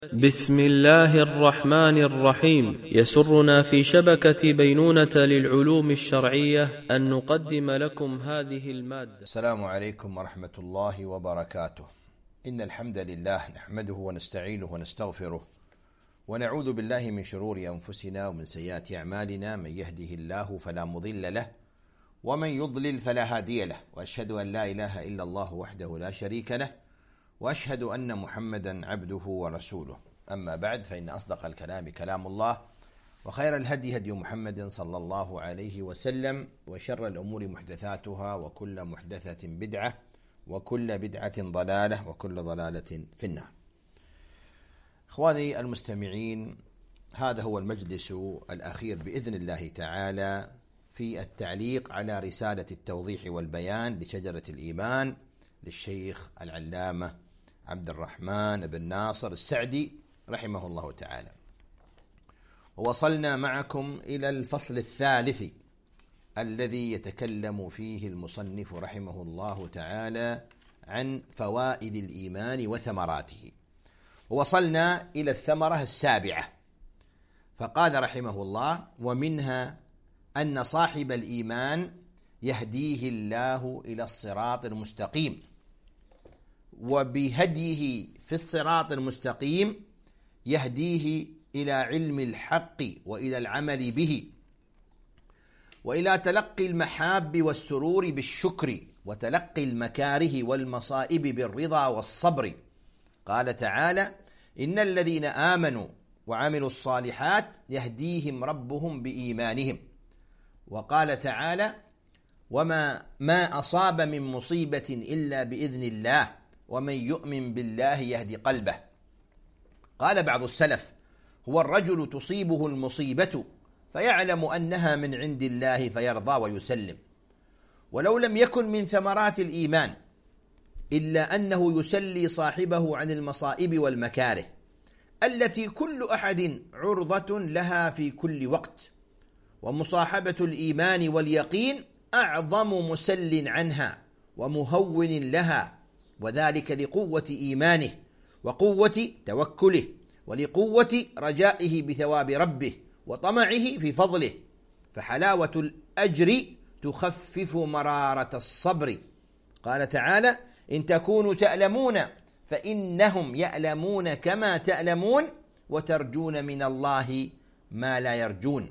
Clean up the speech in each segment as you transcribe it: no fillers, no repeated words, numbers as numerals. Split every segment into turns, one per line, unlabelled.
بسم الله الرحمن الرحيم. يسرنا في شبكة بينونة للعلوم الشرعية أن نقدم لكم هذه المادة.
السلام عليكم ورحمة الله وبركاته. إن الحمد لله نحمده ونستعينه ونستغفره ونعوذ بالله من شرور أنفسنا ومن سيئات أعمالنا، من يهده الله فلا مضل له ومن يضلل فلا هادي له، وأشهد أن لا إله إلا الله وحده لا شريك له، وأشهد أن محمدا عبده ورسوله. أما بعد، فإن أصدق الكلام كلام الله، وخير الهدي هدي محمد صلى الله عليه وسلم، وشر الأمور محدثاتها، وكل محدثة بدعة، وكل بدعة ضلالة، وكل ضلالة في النار. إخواني المستمعين، هذا هو المجلس الأخير بإذن الله تعالى في التعليق على رسالة التوضيح والبيان لشجرة الإيمان للشيخ العلامة عبد الرحمن بن ناصر السعدي رحمه الله تعالى. ووصلنا معكم إلى الفصل الثالث الذي يتكلم فيه المصنف رحمه الله تعالى عن فوائد الإيمان وثمراته، ووصلنا إلى الثمرة السابعة، فقال رحمه الله: ومنها أن صاحب الإيمان يهديه الله إلى الصراط المستقيم، وبهديه في الصراط المستقيم يهديه إلى علم الحق وإلى العمل به، وإلى تلقي المحاب والسرور بالشكر، وتلقي المكاره والمصائب بالرضا والصبر. قال تعالى: إن الذين آمنوا وعملوا الصالحات يهديهم ربهم بإيمانهم. وقال تعالى: وما أصاب من مصيبة إلا بإذن الله، ومن يؤمن بالله يهدي قلبه. قال بعض السلف: هو الرجل تصيبه المصيبة فيعلم أنها من عند الله فيرضى ويسلم. ولو لم يكن من ثمرات الإيمان إلا أنه يسلي صاحبه عن المصائب والمكاره التي كل أحد عرضة لها في كل وقت، ومصاحبة الإيمان واليقين أعظم مسل عنها ومهون لها، وذلك لقوة إيمانه وقوة توكله، ولقوة رجائه بثواب ربه وطمعه في فضله. فحلاوة الأجر تخفف مرارة الصبر. قال تعالى: إن تكونوا تألمون فإنهم يألمون كما تألمون، وترجون من الله ما لا يرجون.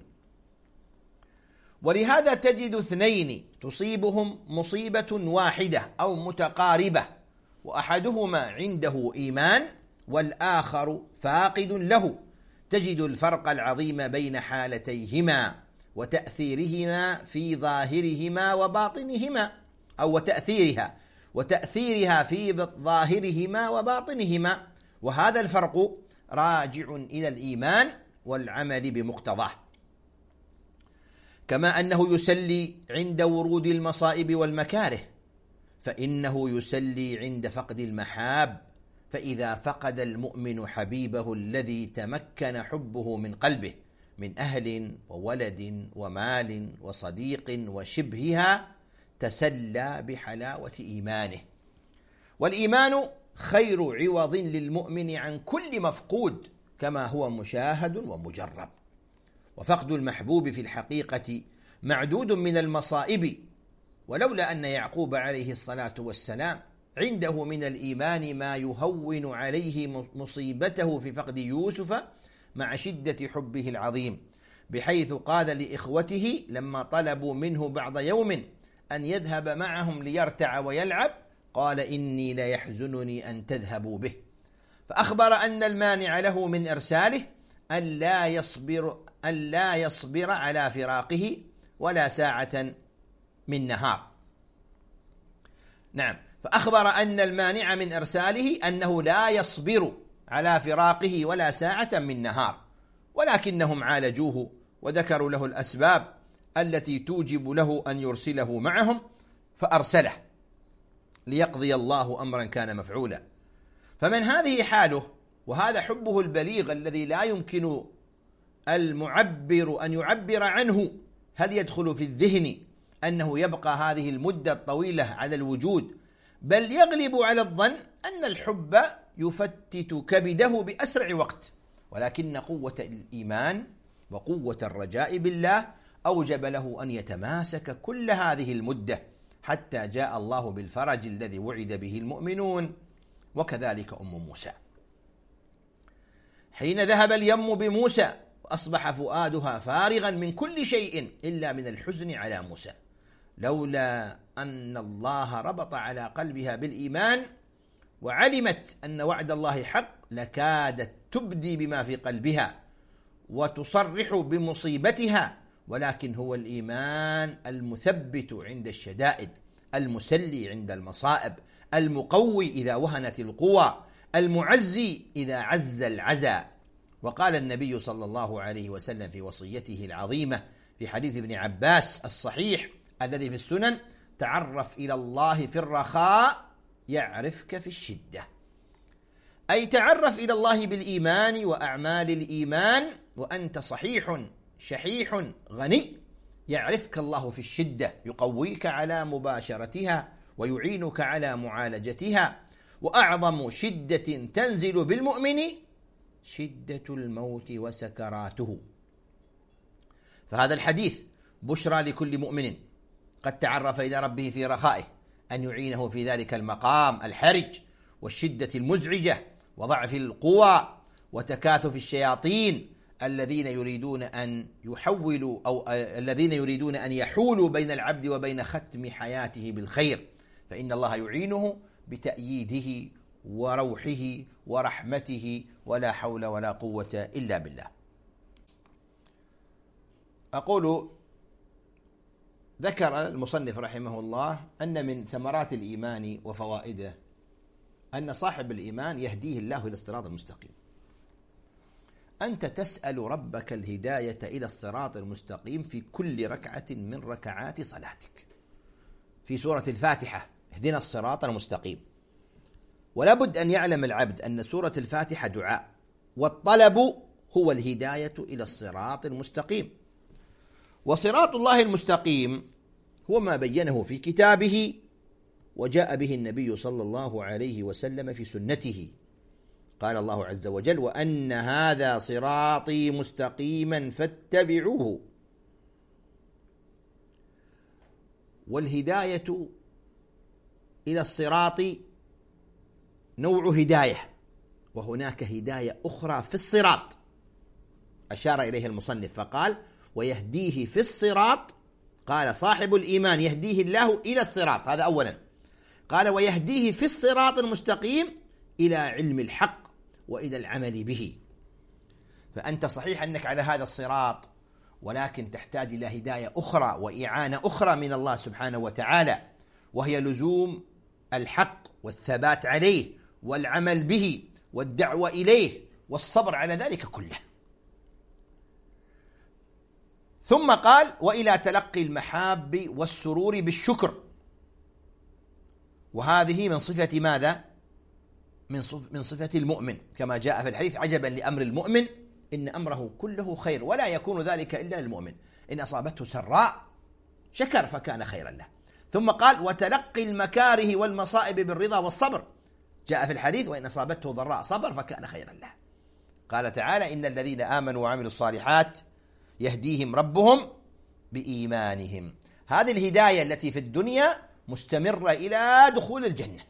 ولهذا تجد اثنين تصيبهم مصيبة واحدة أو متقاربة، وأحدهما عنده إيمان والآخر فاقد له، تجد الفرق العظيم بين حالتيهما وتأثيرهما في ظاهرهما وباطنهما، أو وتأثيرها في ظاهرهما وباطنهما. وهذا الفرق راجع إلى الإيمان والعمل بمقتضاه. كما أنه يسلي عند ورود المصائب والمكاره، فإنه يسلي عند فقد المحاب. فإذا فقد المؤمن حبيبه الذي تمكن حبه من قلبه من أهل وولد ومال وصديق وشبهها، تسلى بحلاوة إيمانه. والإيمان خير عوض للمؤمن عن كل مفقود، كما هو مشاهد ومجرب. وفقد المحبوب في الحقيقة معدود من المصائب، ولولا أن يعقوب عليه الصلاة والسلام عنده من الإيمان ما يهون عليه مصيبته في فقد يوسف مع شدة حبه العظيم، بحيث قال لإخوته لما طلبوا منه بعض يوم أن يذهب معهم ليرتع ويلعب: قال إني ليحزنني أن تذهبوا به. فأخبر أن المانع له من إرساله أن لا يصبر على فراقه ولا ساعة من نهار. نعم، فأخبر أن المانع من إرساله أنه لا يصبر على فراقه ولا ساعة من نهار، ولكنهم عالجوه وذكروا له الأسباب التي توجب له أن يرسله معهم، فأرسله ليقضي الله أمرا كان مفعولا. فمن هذه حاله وهذا حبه البليغ الذي لا يمكن المعبر أن يعبر عنه، هل يدخل في الذهن أنه يبقى هذه المدة الطويلة على الوجود؟ بل يغلب على الظن أن الحب يفتت كبده بأسرع وقت، ولكن قوة الإيمان وقوة الرجاء بالله أوجب له أن يتماسك كل هذه المدة حتى جاء الله بالفرج الذي وعد به المؤمنون. وكذلك أم موسى حين ذهب اليم بموسى وأصبح فؤادها فارغا من كل شيء إلا من الحزن على موسى، لولا أن الله ربط على قلبها بالإيمان وعلمت أن وعد الله حق لكادت تبدي بما في قلبها وتصرح بمصيبتها، ولكن هو الإيمان المثبت عند الشدائد، المسلي عند المصائب، المقوي إذا وهنت القوى، المعزي إذا عز العزاء. وقال النبي صلى الله عليه وسلم في وصيته العظيمة في حديث ابن عباس الصحيح الذي في السنن: تعرف إلى الله في الرخاء يعرفك في الشدة. أي تعرف إلى الله بالإيمان وأعمال الإيمان وأنت صحيح شحيح غني، يعرفك الله في الشدة، يقويك على مباشرتها ويعينك على معالجتها. وأعظم شدة تنزل بالمؤمن شدة الموت وسكراته. فهذا الحديث بشرى لكل مؤمن قد تعرف إلى ربه في رخائه أن يعينه في ذلك المقام الحرج والشدة المزعجة وضعف القوى وتكاثف الشياطين الذين يريدون أن يحولوا أو الذين يريدون أن يحولوا بين العبد وبين ختم حياته بالخير، فإن الله يعينه بتأييده وروحه ورحمته، ولا حول ولا قوة إلا بالله. أقول ذكر المصنف رحمه الله أن من ثمرات الإيمان وفوائده أن صاحب الإيمان يهديه الله إلى الصراط المستقيم. أنت تسأل ربك الهداية إلى الصراط المستقيم في كل ركعة من ركعات صلاتك. في سورة الفاتحة: اهدنا الصراط المستقيم. ولا بد أن يعلم العبد أن سورة الفاتحة دعاء، والطلب هو الهداية إلى الصراط المستقيم. وصراط الله المستقيم هو ما بينه في كتابه وجاء به النبي صلى الله عليه وسلم في سنته. قال الله عز وجل: وأن هذا صراطي مستقيما فاتبعوه. والهداية إلى الصراط نوع هداية، وهناك هداية أخرى في الصراط أشار إليها المصنف فقال: ويهديه في الصراط. قال صاحب الإيمان يهديه الله إلى الصراط، هذا أولا. قال: ويهديه في الصراط المستقيم إلى علم الحق وإلى العمل به. فأنت صحيح أنك على هذا الصراط، ولكن تحتاج إلى هداية أخرى وإعانة أخرى من الله سبحانه وتعالى، وهي لزوم الحق والثبات عليه والعمل به والدعوة إليه والصبر على ذلك كله. ثم قال: وإلى تلقي المحاب والسرور بالشكر. وهذه من صفة ماذا؟ من صفة المؤمن، كما جاء في الحديث: عجبا لأمر المؤمن إن أمره كله خير ولا يكون ذلك إلا للمؤمن، إن أصابته سراء شكر فكان خيرا له. ثم قال: وتلقي المكاره والمصائب بالرضا والصبر. جاء في الحديث: وإن أصابته ضراء صبر فكان خيرا له. قال تعالى: إن الذين آمنوا وعملوا الصالحات يهديهم ربهم بإيمانهم. هذه الهداية التي في الدنيا مستمرة إلى دخول الجنة.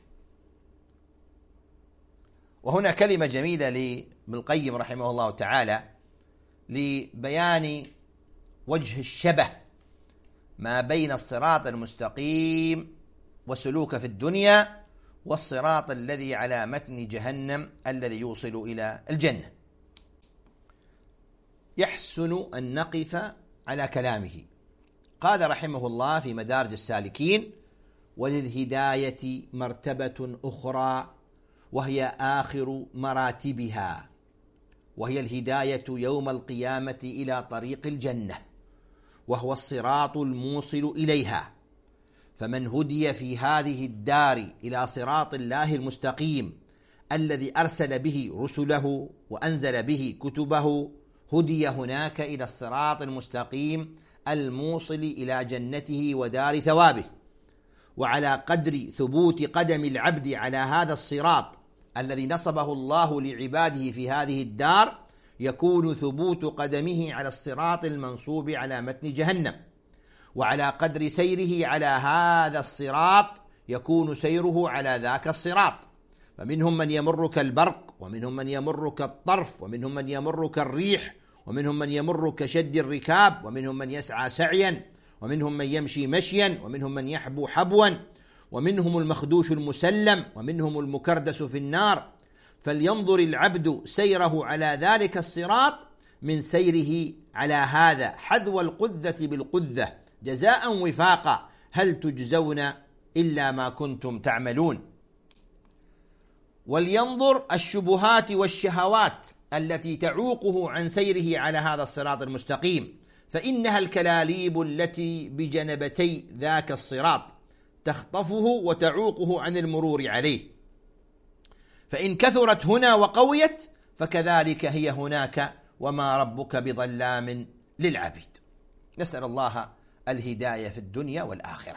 وهنا كلمة جميلة لابن القيم رحمه الله تعالى لبيان وجه الشبه ما بين الصراط المستقيم وسلوك في الدنيا والصراط الذي على متن جهنم الذي يوصل إلى الجنة. يحسن أن نقف على كلامه. قال رحمه الله في مدارج السالكين: وللهداية مرتبة أخرى وهي آخر مراتبها، وهي الهداية يوم القيامة إلى طريق الجنة، وهو الصراط الموصل إليها. فمن هدي في هذه الدار إلى صراط الله المستقيم الذي أرسل به رسله وأنزل به كتبه، هدي هناك إلى الصراط المستقيم الموصل إلى جنته ودار ثوابه. وعلى قدر ثبوت قدم العبد على هذا الصراط الذي نصبه الله لعباده في هذه الدار يكون ثبوت قدمه على الصراط المنصوب على متن جهنم، وعلى قدر سيره على هذا الصراط يكون سيره على ذاك الصراط. فمنهم من يمر كالبرق، ومنهم من يمر كالطرف، ومنهم من يمر كالريح، ومنهم من يمر كشد الركاب، ومنهم من يسعى سعيا، ومنهم من يمشي مشيا، ومنهم من يحبو حبوا، ومنهم المخدوش المسلم، ومنهم المكردس في النار. فلينظر العبد سيره على ذلك الصراط من سيره على هذا حذو القذة بالقذة جزاء وفاقا، هل تجزون إلا ما كنتم تعملون. ولينظر الشبهات والشهوات التي تعوقه عن سيره على هذا الصراط المستقيم، فإنها الكلاليب التي بجنبتي ذاك الصراط تخطفه وتعوقه عن المرور عليه، فإن كثرت هنا وقويت فكذلك هي هناك، وما ربك بظلام للعبيد. نسأل الله الهداية في الدنيا والآخرة.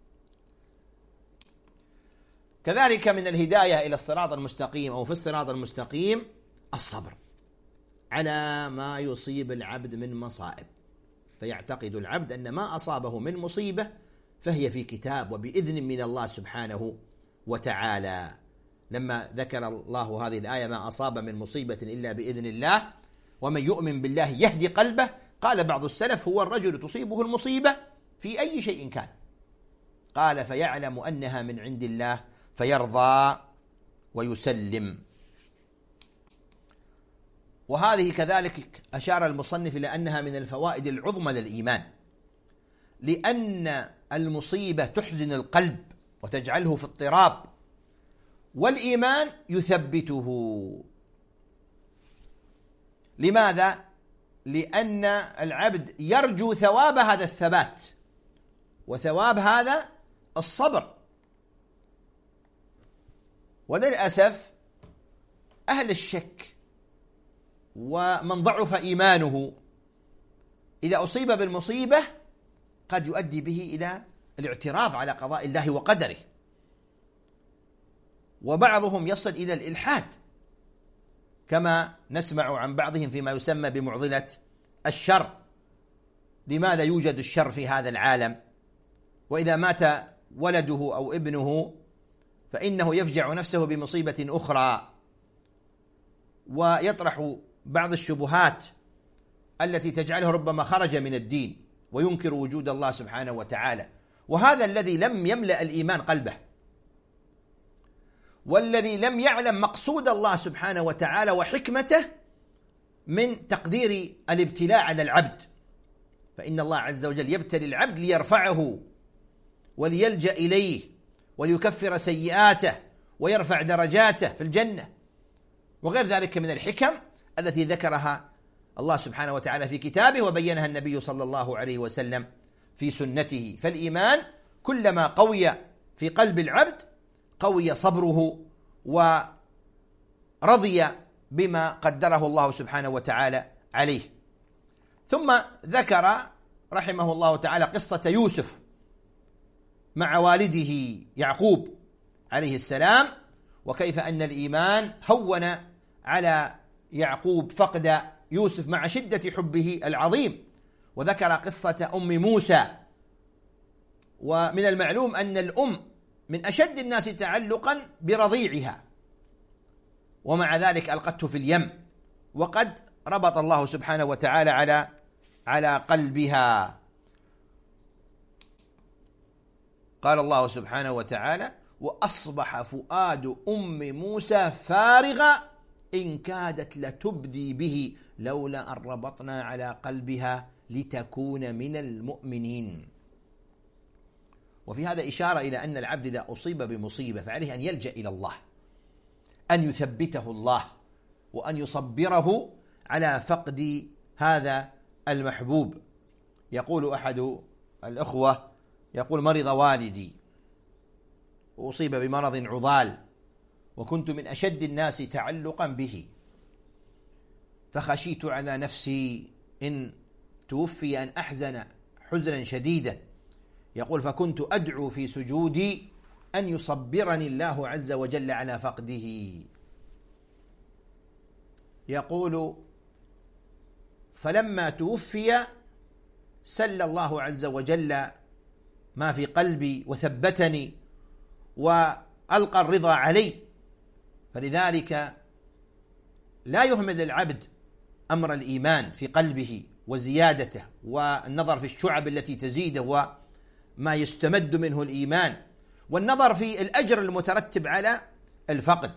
كذلك من الهداية إلى الصراط المستقيم أو في الصراط المستقيم الصبر على ما يصيب العبد من مصائب، فيعتقد العبد أن ما أصابه من مصيبة فهي في كتاب وبإذن من الله سبحانه وتعالى. لما ذكر الله هذه الآية ما أصاب من مصيبة إلا بإذن الله ومن يؤمن بالله يهدي قلبه، قال بعض السلف هو الرجل تصيبه المصيبة في أي شيء كان، قال فيعلم أنها من عند الله فيرضى ويسلم. وهذه كذلك أشار المصنف إلى أنها من الفوائد العظمى للإيمان، لأن المصيبة تحزن القلب وتجعله في اضطراب، والإيمان يثبته. لماذا؟ لأن العبد يرجو ثواب هذا الثبات وثواب هذا الصبر. وللأسف أهل الشك ومن ضعف إيمانه إذا أصيب بالمصيبة قد يؤدي به إلى الاعتراض على قضاء الله وقدره، وبعضهم يصل إلى الإلحاد كما نسمع عن بعضهم فيما يسمى بمعضلة الشر. لماذا يوجد الشر في هذا العالم؟ وإذا مات ولده أو ابنه فإنه يفجع نفسه بمصيبة أخرى، ويطرح بعض الشبهات التي تجعله ربما خرج من الدين وينكر وجود الله سبحانه وتعالى. وهذا الذي لم يملأ الإيمان قلبه، والذي لم يعلم مقصود الله سبحانه وتعالى وحكمته من تقدير الابتلاء على العبد. فإن الله عز وجل يبتلي العبد ليرفعه وليلجأ إليه وليكفر سيئاته ويرفع درجاته في الجنة، وغير ذلك من الحكم التي ذكرها الله سبحانه وتعالى في كتابه وبينها النبي صلى الله عليه وسلم في سنته. فالإيمان كلما قوي في قلب العبد قوي صبره ورضي بما قدره الله سبحانه وتعالى عليه. ثم ذكر رحمه الله تعالى قصة يوسف مع والده يعقوب عليه السلام، وكيف أن الإيمان هون على يعقوب فقد يوسف مع شدة حبه العظيم. وذكر قصة أم موسى، ومن المعلوم أن الأم من أشد الناس تعلقا برضيعها، ومع ذلك ألقته في اليم، وقد ربط الله سبحانه وتعالى على قلبها. قال الله سبحانه وتعالى وأصبح فؤاد أم موسى فارغا إن كادت لتبدي به لولا أن ربطنا على قلبها لتكون من المؤمنين. وفي هذا إشارة إلى أن العبد إذا أصيب بمصيبة فعليه أن يلجأ إلى الله، أن يثبته الله، وأن يصبره على فقد هذا المحبوب. يقول أحد الأخوة يقول مرض والدي وأصيب بمرض عضال، وكنت من أشد الناس تعلقا به، فخشيت على نفسي إن توفي أن أحزن حزنا شديدا. يقول فكنت أدعو في سجودي أن يصبرني الله عز وجل على فقده، يقول: فلما توفي سل الله عز وجل ما في قلبي وثبتني وألقى الرضا علي. فلذلك لا يهمل العبد أمر الإيمان في قلبه وزيادته والنظر في الشعب التي تزيده وما يستمد منه الإيمان، والنظر في الأجر المترتب على الفقد.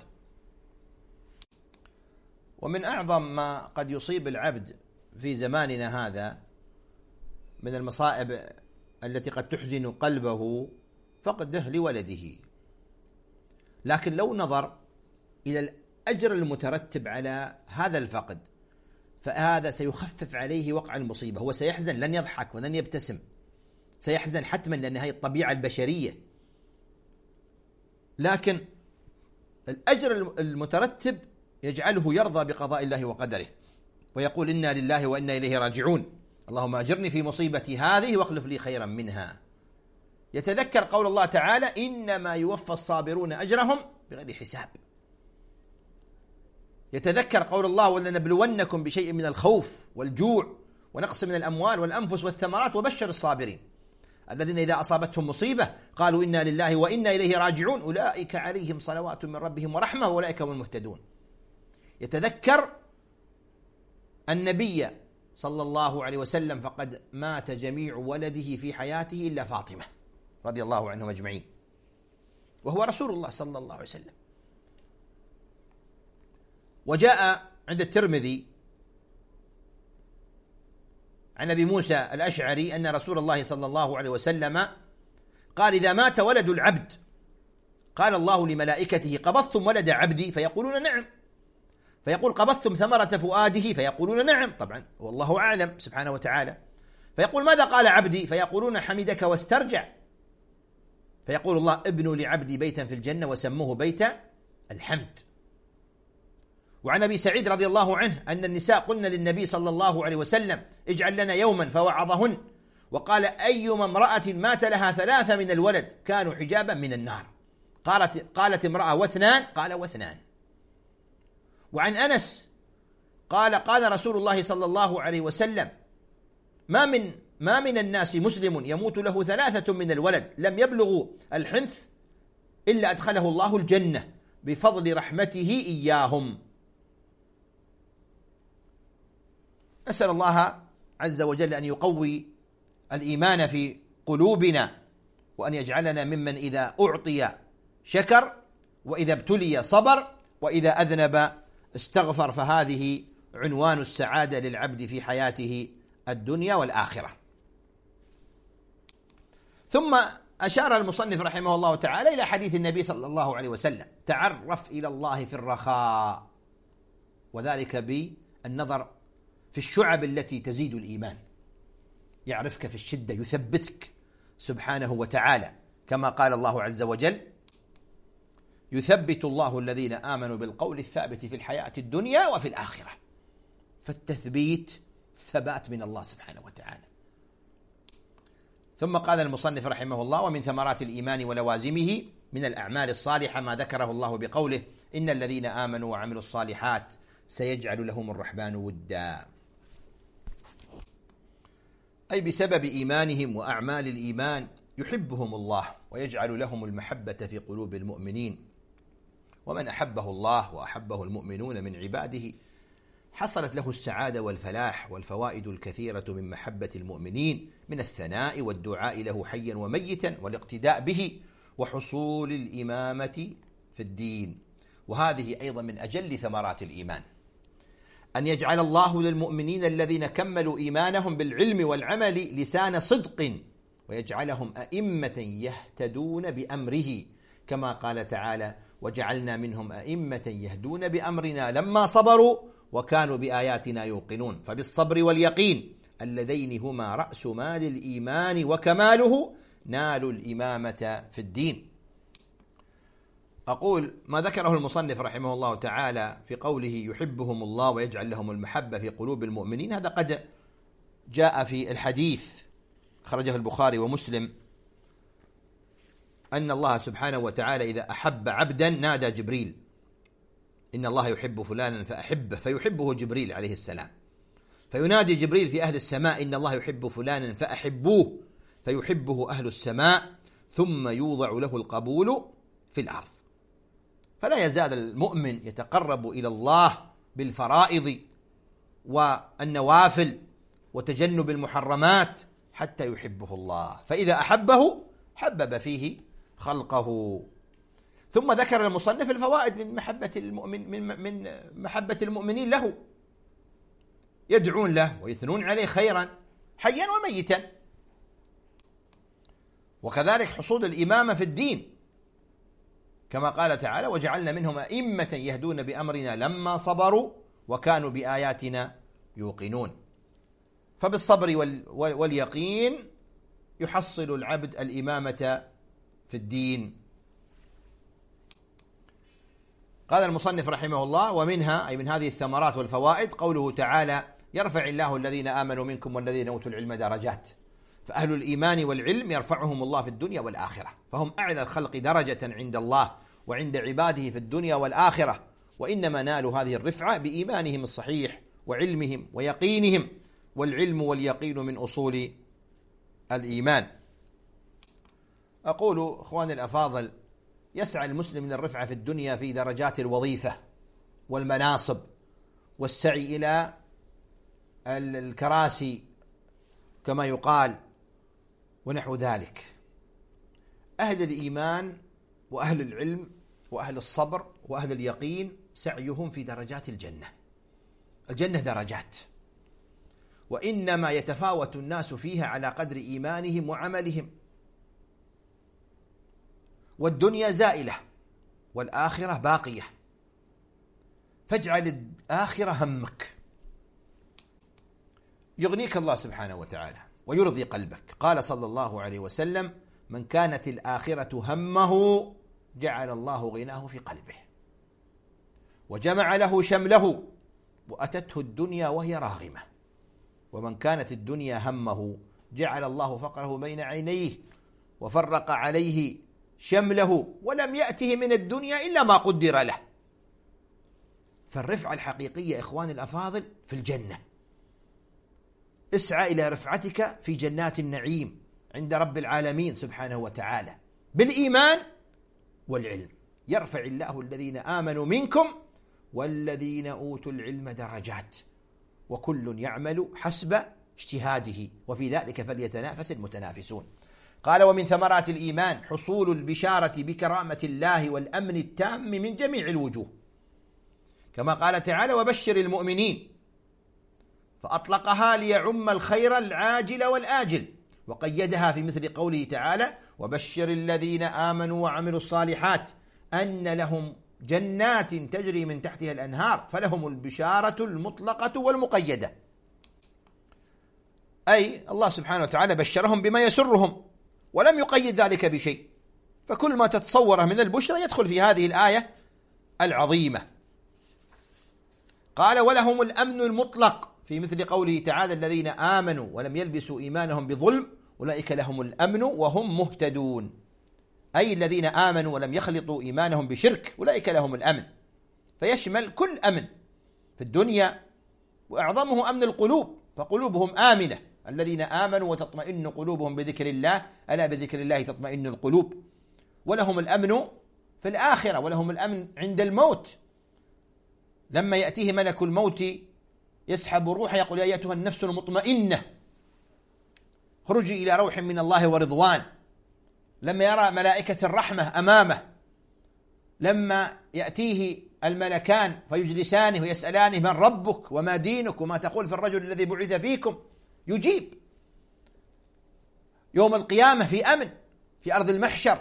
ومن أعظم ما قد يصيب العبد في زماننا هذا من المصائب التي قد تحزن قلبه فقده لولده، لكن لو نظر إلى الأجر المترتب على هذا الفقد فهذا سيخفف عليه وقع المصيبة. هو سيحزن، لن يضحك ولن يبتسم، سيحزن حتما لأن هذه الطبيعة البشرية، لكن الأجر المترتب يجعله يرضى بقضاء الله وقدره ويقول: إنا لله وإنا إليه راجعون، اللهم أجرني في مصيبتي هذه واخلف لي خيرا منها. يتذكر قول الله تعالى: إنما يوفى الصابرون أجرهم بغير حساب. يتذكر قول الله: ولنبلونكم بشيء من الخوف والجوع ونقص من الأموال والأنفس والثمرات وبشر الصابرين الذين إذا أصابتهم مصيبة قالوا إنا لله وإنا إليه راجعون أولئك عليهم صلوات من ربهم ورحمة وأولئك هم المهتدون. يتذكر النبي صلى الله عليه وسلم فقد مات جميع ولده في حياته إلا فاطمة رضي الله عنهم أجمعين، وهو رسول الله صلى الله عليه وسلم. وجاء عند الترمذي عن أبي موسى الأشعري أن رسول الله صلى الله عليه وسلم قال: إذا مات ولد العبد قال الله لملائكته: قبضتم ولد عبدي؟ فيقولون: نعم. فيقول: قبضتم ثمرة فؤاده؟ فيقولون: نعم. طبعا والله أعلم سبحانه وتعالى. فيقول: ماذا قال عبدي؟ فيقولون: حمدك واسترجع. فيقول الله: ابنوا لعبدي بيتا في الجنة وسموه بيت الحمد. وعن أبي سعيد رضي الله عنه أن النساء قلن للنبي صلى الله عليه وسلم: اجعل لنا يوما، فوعظهن وقال: أيما امرأة مات لها 3 من الولد كانوا حجابا من النار. قالت امرأة: واثنان؟ قال: واثنان. وعن أنس قال رسول الله صلى الله عليه وسلم: ما من الناس مسلم يموت له 3 من الولد لم يبلغوا الحنث إلا أدخله الله الجنة بفضل رحمته إياهم. نسأل الله عز وجل أن يقوي الإيمان في قلوبنا، وأن يجعلنا ممن إذا أعطي شكر، وإذا ابتلي صبر، وإذا أذنب استغفر، فهذه عنوان السعادة للعبد في حياته الدنيا والآخرة. ثم أشار المصنف رحمه الله تعالى إلى حديث النبي صلى الله عليه وسلم: تعرف إلى الله في الرخاء، وذلك بالنظر في الشعب التي تزيد الإيمان. يعرفك في الشدة، يثبتك سبحانه وتعالى، كما قال الله عز وجل: يثبت الله الذين آمنوا بالقول الثابت في الحياة الدنيا وفي الآخرة. فالتثبيت ثبات من الله سبحانه وتعالى. ثم قال المصنف رحمه الله: ومن ثمرات الإيمان ولوازمه من الأعمال الصالحة ما ذكره الله بقوله: إن الذين آمنوا وعملوا الصالحات سيجعل لهم الرحمن ودا. أي بسبب إيمانهم وأعمال الإيمان يحبهم الله ويجعل لهم المحبة في قلوب المؤمنين. ومن أحبه الله وأحبه المؤمنون من عباده حصلت له السعادة والفلاح والفوائد الكثيرة من محبة المؤمنين، من الثناء والدعاء له حيا وميتا والاقتداء به، وحصول الإمامة في الدين. وهذه أيضا من أجل ثمرات الإيمان، أن يجعل الله للمؤمنين الذين كملوا إيمانهم بالعلم والعمل لسان صدق، ويجعلهم أئمة يهتدون بأمره، كما قال تعالى: وجعلنا منهم أئمة يهدون بأمرنا لما صبروا وكانوا بآياتنا يوقنون. فبالصبر واليقين اللذين هما رأس مال الإيمان وكماله نالوا الإمامة في الدين. أقول ما ذكره المصنف رحمه الله تعالى في قوله: يحبهم الله ويجعل لهم المحبة في قلوب المؤمنين، هذا قد جاء في الحديث خرجه البخاري ومسلم أن الله سبحانه وتعالى إذا أحب عبدا نادى جبريل: إن الله يحب فلانا فأحبه، فيحبه جبريل عليه السلام، فينادي جبريل في أهل السماء إن الله يحب فلانا فأحبوه، فيحبه أهل السماء، ثم يوضع له القبول في الأرض. فلا يزال المؤمن يتقرب إلى الله بالفرائض والنوافل وتجنب المحرمات حتى يحبه الله، فإذا أحبه حبب فيه خلقه. ثم ذكر المصنف الفوائد من محبة المؤمنين له، يدعون له ويثنون عليه خيرا حيا وميتا، وكذلك حصول الإمامة في الدين كما قال تعالى وجعلنا منهم أئمة يهدون بأمرنا لما صبروا وكانوا بآياتنا يوقنون. فبالصبر واليقين يحصل العبد الإمامة في الدين. قال المصنف رحمه الله: ومنها أي من هذه الثمرات والفوائد قوله تعالى: يرفع الله الذين آمنوا منكم والذين أوتوا العلم درجات. فأهل الإيمان والعلم يرفعهم الله في الدنيا والآخرة، فهم أعلى الخلق درجة عند الله وعند عباده في الدنيا والآخرة، وإنما نالوا هذه الرفعة بإيمانهم الصحيح وعلمهم ويقينهم، والعلم واليقين من أصول الإيمان. أقول إخواني الأفاضل: يسعى المسلم من الرفعة في الدنيا في درجات الوظيفة والمناصب والسعي إلى الكراسي كما يقال ونحو ذلك. أهل الإيمان وأهل العلم وأهل الصبر وأهل اليقين سعيهم في درجات الجنة. الجنة درجات، وإنما يتفاوت الناس فيها على قدر إيمانهم وعملهم. والدنيا زائلة والآخرة باقية، فاجعل الآخرة همك، يغنيك الله سبحانه وتعالى ويرضي قلبك. قال صلى الله عليه وسلم: من كانت الآخرة همه جعل الله غناه في قلبه وجمع له شمله وأتته الدنيا وهي راغمة. ومن كانت الدنيا همه جعل الله فقره بين عينيه وفرق عليه شمله ولم يأته من الدنيا إلا ما قدر له. فالرفعة الحقيقية إخواني الأفاضل في الجنة. اسعى إلى رفعتك في جنات النعيم عند رب العالمين سبحانه وتعالى بالإيمان والعلم. يرفع الله الذين آمنوا منكم والذين أوتوا العلم درجات، وكل يعمل حسب اجتهاده وفي ذلك فليتنافس المتنافسون. قال: ومن ثمرات الإيمان حصول البشارة بكرامة الله والأمن التام من جميع الوجوه، كما قال تعالى: وبشر المؤمنين، فأطلقها ليعم الخير العاجل والآجل، وقيدها في مثل قوله تعالى: وبشر الذين آمنوا وعملوا الصالحات أن لهم جنات تجري من تحتها الأنهار فلهم البشارة المطلقة والمقيدة. أي الله سبحانه وتعالى بشرهم بما يسرهم ولم يقيد ذلك بشيء، فكل ما تتصوره من البشرى يدخل في هذه الآية العظيمة. قال: ولهم الأمن المطلق في مثل قوله تعالى: الذين آمنوا ولم يلبسوا إيمانهم بظلم أولئك لهم الأمن وهم مهتدون. أي الذين آمنوا ولم يخلطوا إيمانهم بشرك أولئك لهم الأمن، فيشمل كل أمن في الدنيا، وأعظمه أمن القلوب، فقلوبهم آمنة. الذين آمنوا وتطمئن قلوبهم بذكر الله، ألا بذكر الله تطمئن القلوب. ولهم الأمن في الآخرة، ولهم الأمن عند الموت، لما يأتيه ملك الموت يسحب روحه يقول: يا أيتها النفس المطمئنة خرجي إلى روح من الله ورضوان. لما يرى ملائكة الرحمة أمامه، لما يأتيه الملكان فيجلسانه ويسألانه: من ربك وما دينك وما تقول في الرجل الذي بعث فيكم؟ يجيب. يوم القيامة في أمن في أرض المحشر.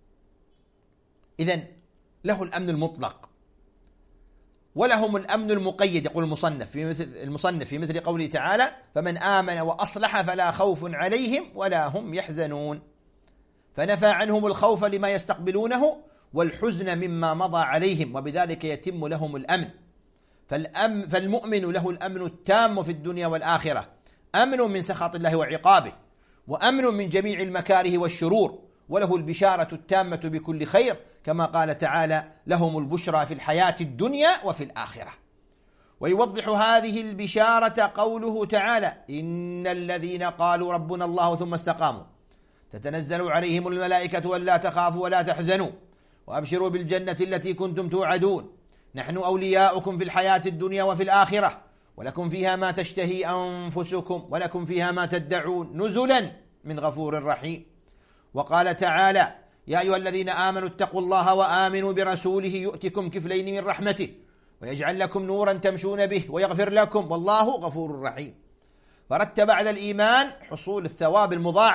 إذن له الأمن المطلق. ولهم الأمن المقيد. يقول المصنف في مثل قوله تعالى: فمن آمن وأصلح فلا خوف عليهم ولا هم يحزنون. فنفى عنهم الخوف لما يستقبلونه والحزن مما مضى عليهم، وبذلك يتم لهم الأمن. فالمؤمن له الأمن التام في الدنيا والآخرة، أمن من سخط الله وعقابه، وأمن من جميع المكاره والشرور، وله البشارة التامة بكل خير، كما قال تعالى: لهم البشرى في الحياة الدنيا وفي الآخرة. ويوضح هذه البشارة قوله تعالى: إن الذين قالوا ربنا الله ثم استقاموا تتنزل عليهم الملائكة ألا تخافوا ولا تحزنوا وأبشروا بالجنة التي كنتم توعدون نحن أولياؤكم في الحياة الدنيا وفي الآخرة ولكم فيها ما تشتهي أنفسكم ولكم فيها ما تدعون نزلا من غفور رحيم. وقال تعالى: يا أيها الذين آمنوا اتقوا الله وآمنوا برسوله يؤتكم كفلين من رحمته ويجعل لكم نورا تمشون به ويغفر لكم والله غفور رحيم. فرتب على الإيمان حصول الثواب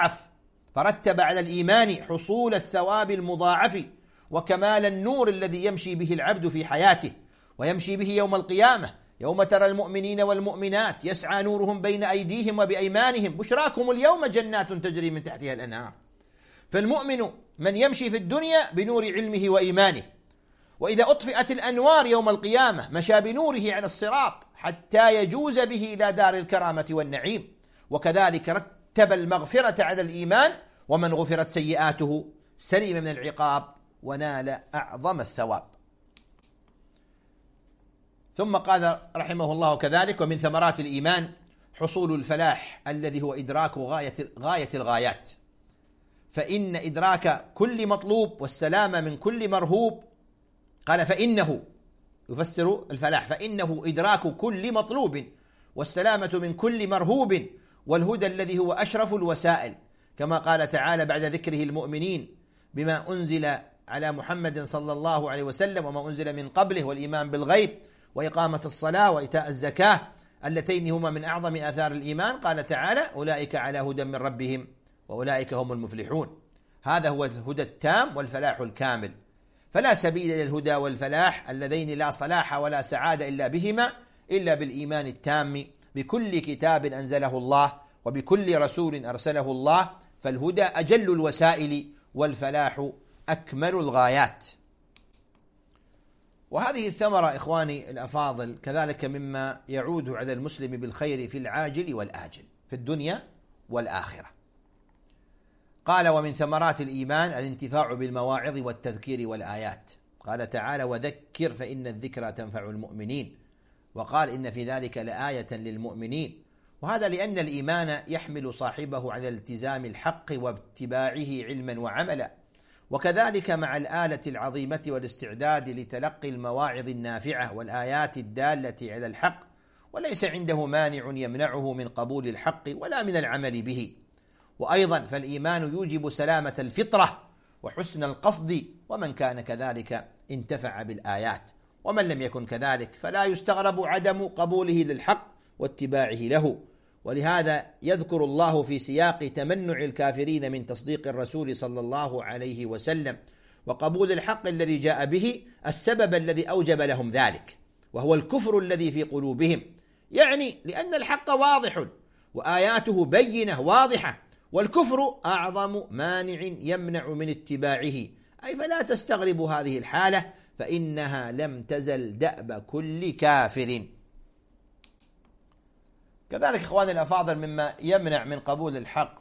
المضاعف وكمال النور الذي يمشي به العبد في حياته ويمشي به يوم القيامة، يوم ترى المؤمنين والمؤمنات يسعى نورهم بين أيديهم وبأيمانهم بشراكم اليوم جنات تجري من تحتها الأنهار. فالمؤمن من يمشي في الدنيا بنور علمه وإيمانه، وإذا أطفئت الأنوار يوم القيامة مشى بنوره على الصراط حتى يجوز به إلى دار الكرامة والنعيم. وكذلك رتب المغفرة على الإيمان، ومن غفرت سيئاته سلم من العقاب ونال أعظم الثواب. ثم قال رحمه الله كذلك: ومن ثمرات الإيمان حصول الفلاح الذي هو إدراك غاية الغايات، فإن إدراك كل مطلوب والسلامة من كل مرهوب. قال فإنه يفسر الفلاح: فإنه إدراك كل مطلوب والسلامة من كل مرهوب والهدى الذي هو أشرف الوسائل، كما قال تعالى بعد ذكره المؤمنين بما أنزل على محمد صلى الله عليه وسلم وما أنزل من قبله والإيمان بالغيب وإقامة الصلاة وإيتاء الزكاة اللتين هما من أعظم آثار الإيمان. قال تعالى: أولئك على هدى من ربهم وأولئك هم المفلحون. هذا هو الهدى التام والفلاح الكامل، فلا سبيل إلى الهدى والفلاح اللذين لا صلاح ولا سعادة إلا بهما إلا بالإيمان التام بكل كتاب أنزله الله وبكل رسول أرسله الله، فالهدى أجل الوسائل والفلاح أكمل الغايات. وهذه الثمرة إخواني الأفاضل كذلك مما يعود على المسلم بالخير في العاجل والآجل في الدنيا والآخرة. قال: ومن ثمرات الإيمان الانتفاع بالمواعظ والتذكير والآيات. قال تعالى: وذكر فإن الذكرى تنفع المؤمنين. وقال: إن في ذلك لآية للمؤمنين. وهذا لأن الإيمان يحمل صاحبه على التزام الحق واتباعه علما وعملا، وكذلك مع الآلة العظيمة والاستعداد لتلقي المواعظ النافعة والآيات الدالة على الحق، وليس عنده مانع يمنعه من قبول الحق ولا من العمل به. وأيضا فالإيمان يوجب سلامة الفطرة وحسن القصد، ومن كان كذلك انتفع بالآيات، ومن لم يكن كذلك فلا يستغرب عدم قبوله للحق واتباعه له. ولهذا يذكر الله في سياق تمنع الكافرين من تصديق الرسول صلى الله عليه وسلم وقبول الحق الذي جاء به السبب الذي أوجب لهم ذلك، وهو الكفر الذي في قلوبهم، يعني لأن الحق واضح وآياته بينة واضحة، والكفر أعظم مانع يمنع من اتباعه. أي فلا تستغرب هذه الحالة، فإنها لم تزل دأب كل كافر. كذلك إخواني الأفاضل مما يمنع من قبول الحق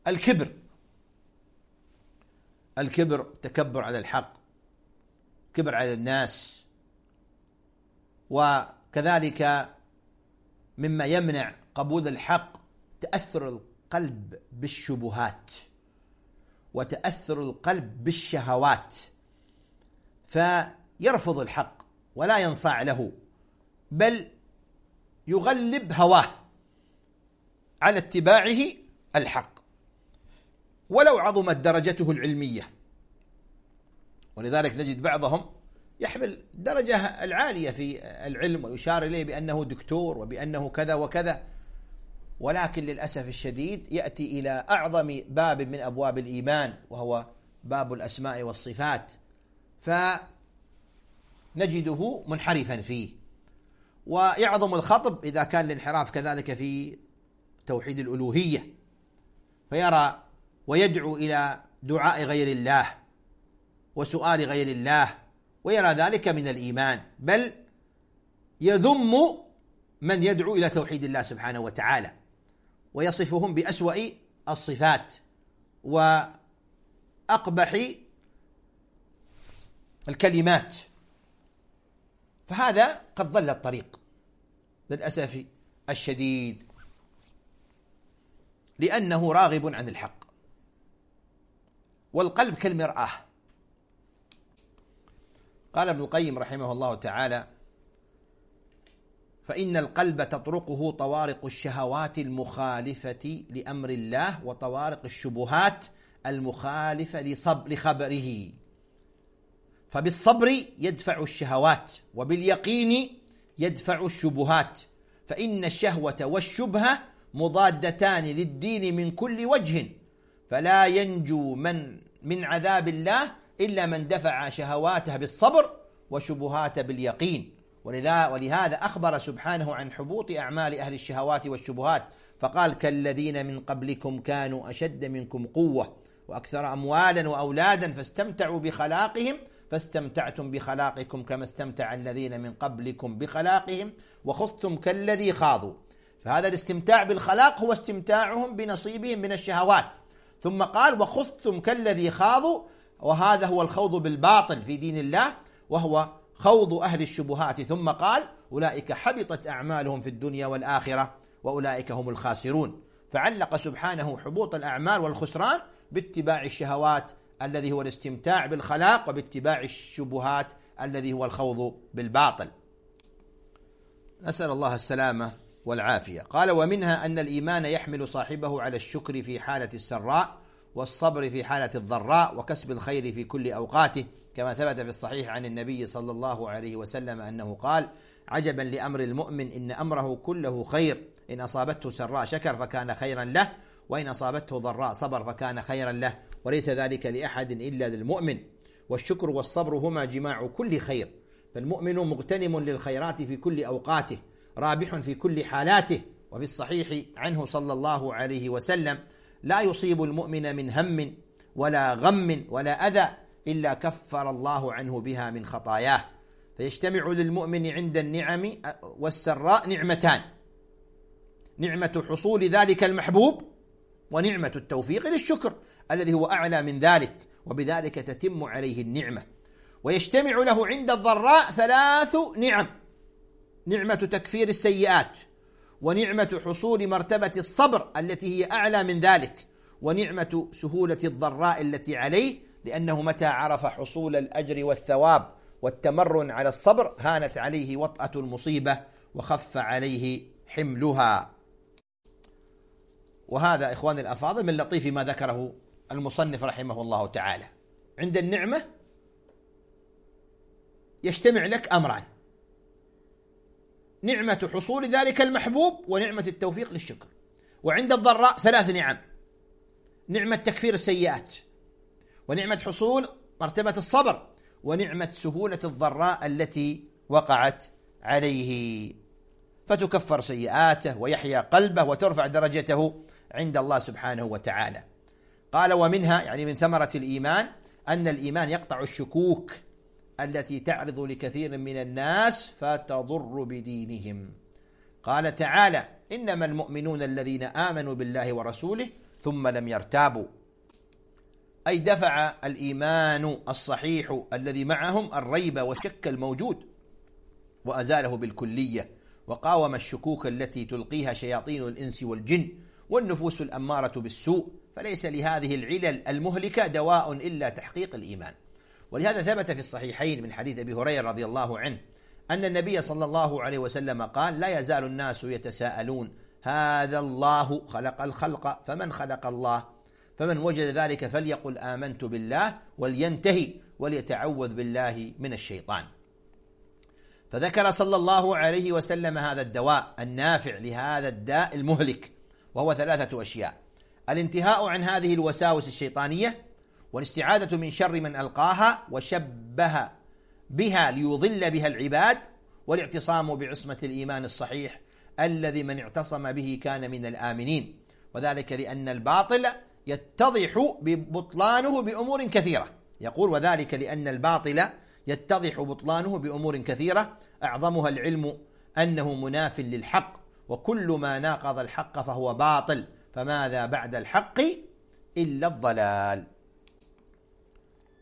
الكبر، تكبر على الحق، كبر على الناس. وكذلك مما يمنع قبول الحق تأثر القلب بالشبهات وتأثر القلب بالشهوات، فيرفض الحق ولا ينصاع له، بل يغلب هواه على اتباعه الحق ولو عظمت درجته العلمية. ولذلك نجد بعضهم يحمل درجة العالية في العلم ويشار إليه بأنه دكتور وبأنه كذا وكذا، ولكن للأسف الشديد يأتي إلى أعظم باب من أبواب الإيمان وهو باب الأسماء والصفات فنجده منحرفا فيه، ويعظم الخطب إذا كان الانحراف كذلك في توحيد الألوهية، فيرى ويدعو إلى دعاء غير الله وسؤال غير الله، ويرى ذلك من الإيمان، بل يذم من يدعو إلى توحيد الله سبحانه وتعالى ويصفهم بأسوأ الصفات أقبح الكلمات، فهذا قد ضل الطريق للأسف الشديد، لأنه راغب عن الحق. والقلب كالمرآة. قال ابن القيم رحمه الله تعالى: فإن القلب تطرقه طوارق الشهوات المخالفة لأمر الله، وطوارق الشبهات المخالفة لخبره، فبالصبر يدفع الشهوات، وباليقين يدفع الشبهات، فإن الشهوة والشبهة مضادتان للدين من كل وجه، فلا ينجو من عذاب الله إلا من دفع شهواته بالصبر وشبهاته باليقين. ولهذا أخبر سبحانه عن حبوط أعمال أهل الشهوات والشبهات، فقال: كالذين من قبلكم كانوا أشد منكم قوة وأكثر أموالا وأولادا فاستمتعوا بخلاقهم فاستمتعتم بخلاقكم كما استمتع الذين من قبلكم بخلاقهم وخضتم كالذي خاضوا. فهذا الاستمتاع بالخلاق هو استمتاعهم بنصيبهم من الشهوات. ثم قال: وخضتم كالذي خاضوا، وهذا هو الخوض بالباطل في دين الله، وهو خوض أهل الشبهات. ثم قال: أولئك حبطت أعمالهم في الدنيا والآخرة وأولئك هم الخاسرون. فعلق سبحانه حبوط الأعمال والخسران باتباع الشهوات الذي هو الاستمتاع بالخلاق، وباتباع الشبهات الذي هو الخوض بالباطل. نسأل الله السلامة والعافية. قال: ومنها أن الإيمان يحمل صاحبه على الشكر في حالة السراء، والصبر في حالة الضراء، وكسب الخير في كل أوقاته، كما ثبت في الصحيح عن النبي صلى الله عليه وسلم أنه قال: عجبا لأمر المؤمن، إن أمره كله خير، إن أصابته سراء شكر فكان خيرا له، وإن أصابته ضراء صبر فكان خيرا له، وليس ذلك لأحد إلا للمؤمن. والشكر والصبر هما جماع كل خير، فالمؤمن مغتنم للخيرات في كل أوقاته، رابح في كل حالاته. وفي الصحيح عنه صلى الله عليه وسلم: لا يصيب المؤمن من هم ولا غم ولا أذى إلا كفر الله عنه بها من خطاياه. فيجتمع للمؤمن عند النعم والسراء نعمتان: نعمة حصول ذلك المحبوب، ونعمة التوفيق للشكر الذي هو أعلى من ذلك، وبذلك تتم عليه النعمة. ويجتمع له عند الضراء 3 نعم: نعمة تكفير السيئات، ونعمة حصول مرتبة الصبر التي هي أعلى من ذلك، ونعمة سهولة الضراء التي عليه، لأنه متى عرف حصول الأجر والثواب والتمرن على الصبر هانت عليه وطأة المصيبة وخف عليه حملها. وهذا إخواني الأفاضل من لطيف ما ذكره المصنف رحمه الله تعالى. عند النعمة يجتمع لك أمران: نعمة حصول ذلك المحبوب، ونعمة التوفيق للشكر. وعند الضراء 3 نعم: نعمة تكفير السيئات، ونعمة حصول مرتبة الصبر، ونعمة سهولة الضراء التي وقعت عليه، فتكفر سيئاته ويحيا قلبه وترفع درجته عند الله سبحانه وتعالى. قال: ومنها، يعني من ثمرة الإيمان، أن الإيمان يقطع الشكوك التي تعرض لكثير من الناس فتضر بدينهم. قال تعالى: إنما المؤمنون الذين آمنوا بالله ورسوله ثم لم يرتابوا، أي دفع الإيمان الصحيح الذي معهم الريب والشك الموجود، وأزاله بالكلية، وقاوم الشكوك التي تلقيها شياطين الإنس والجن والنفوس الأمارة بالسوء. فليس لهذه العلل المهلكة دواء إلا تحقيق الإيمان. ولهذا ثبت في الصحيحين من حديث أبي هريرة رضي الله عنه أن النبي صلى الله عليه وسلم قال: لا يزال الناس يتساءلون: هذا الله خلق الخلق فمن خلق الله؟ فمن وجد ذلك فليقل آمنت بالله ولينتهي وليتعوذ بالله من الشيطان. فذكر صلى الله عليه وسلم هذا الدواء النافع لهذا الداء المهلك، وهو 3 أشياء: الانتهاء عن هذه الوساوس الشيطانية، والاستعاذة من شر من ألقاها وشبه بها ليضل بها العباد، والاعتصام بعصمة الإيمان الصحيح الذي من اعتصم به كان من الآمنين. وذلك لأن الباطل يتضح ببطلانه بأمور كثيرة. يقول: وذلك لأن الباطل يتضح بطلانه بأمور كثيرة، أعظمها العلم أنه مناف للحق، وكل ما ناقض الحق فهو باطل، فماذا بعد الحق إلا الضلال.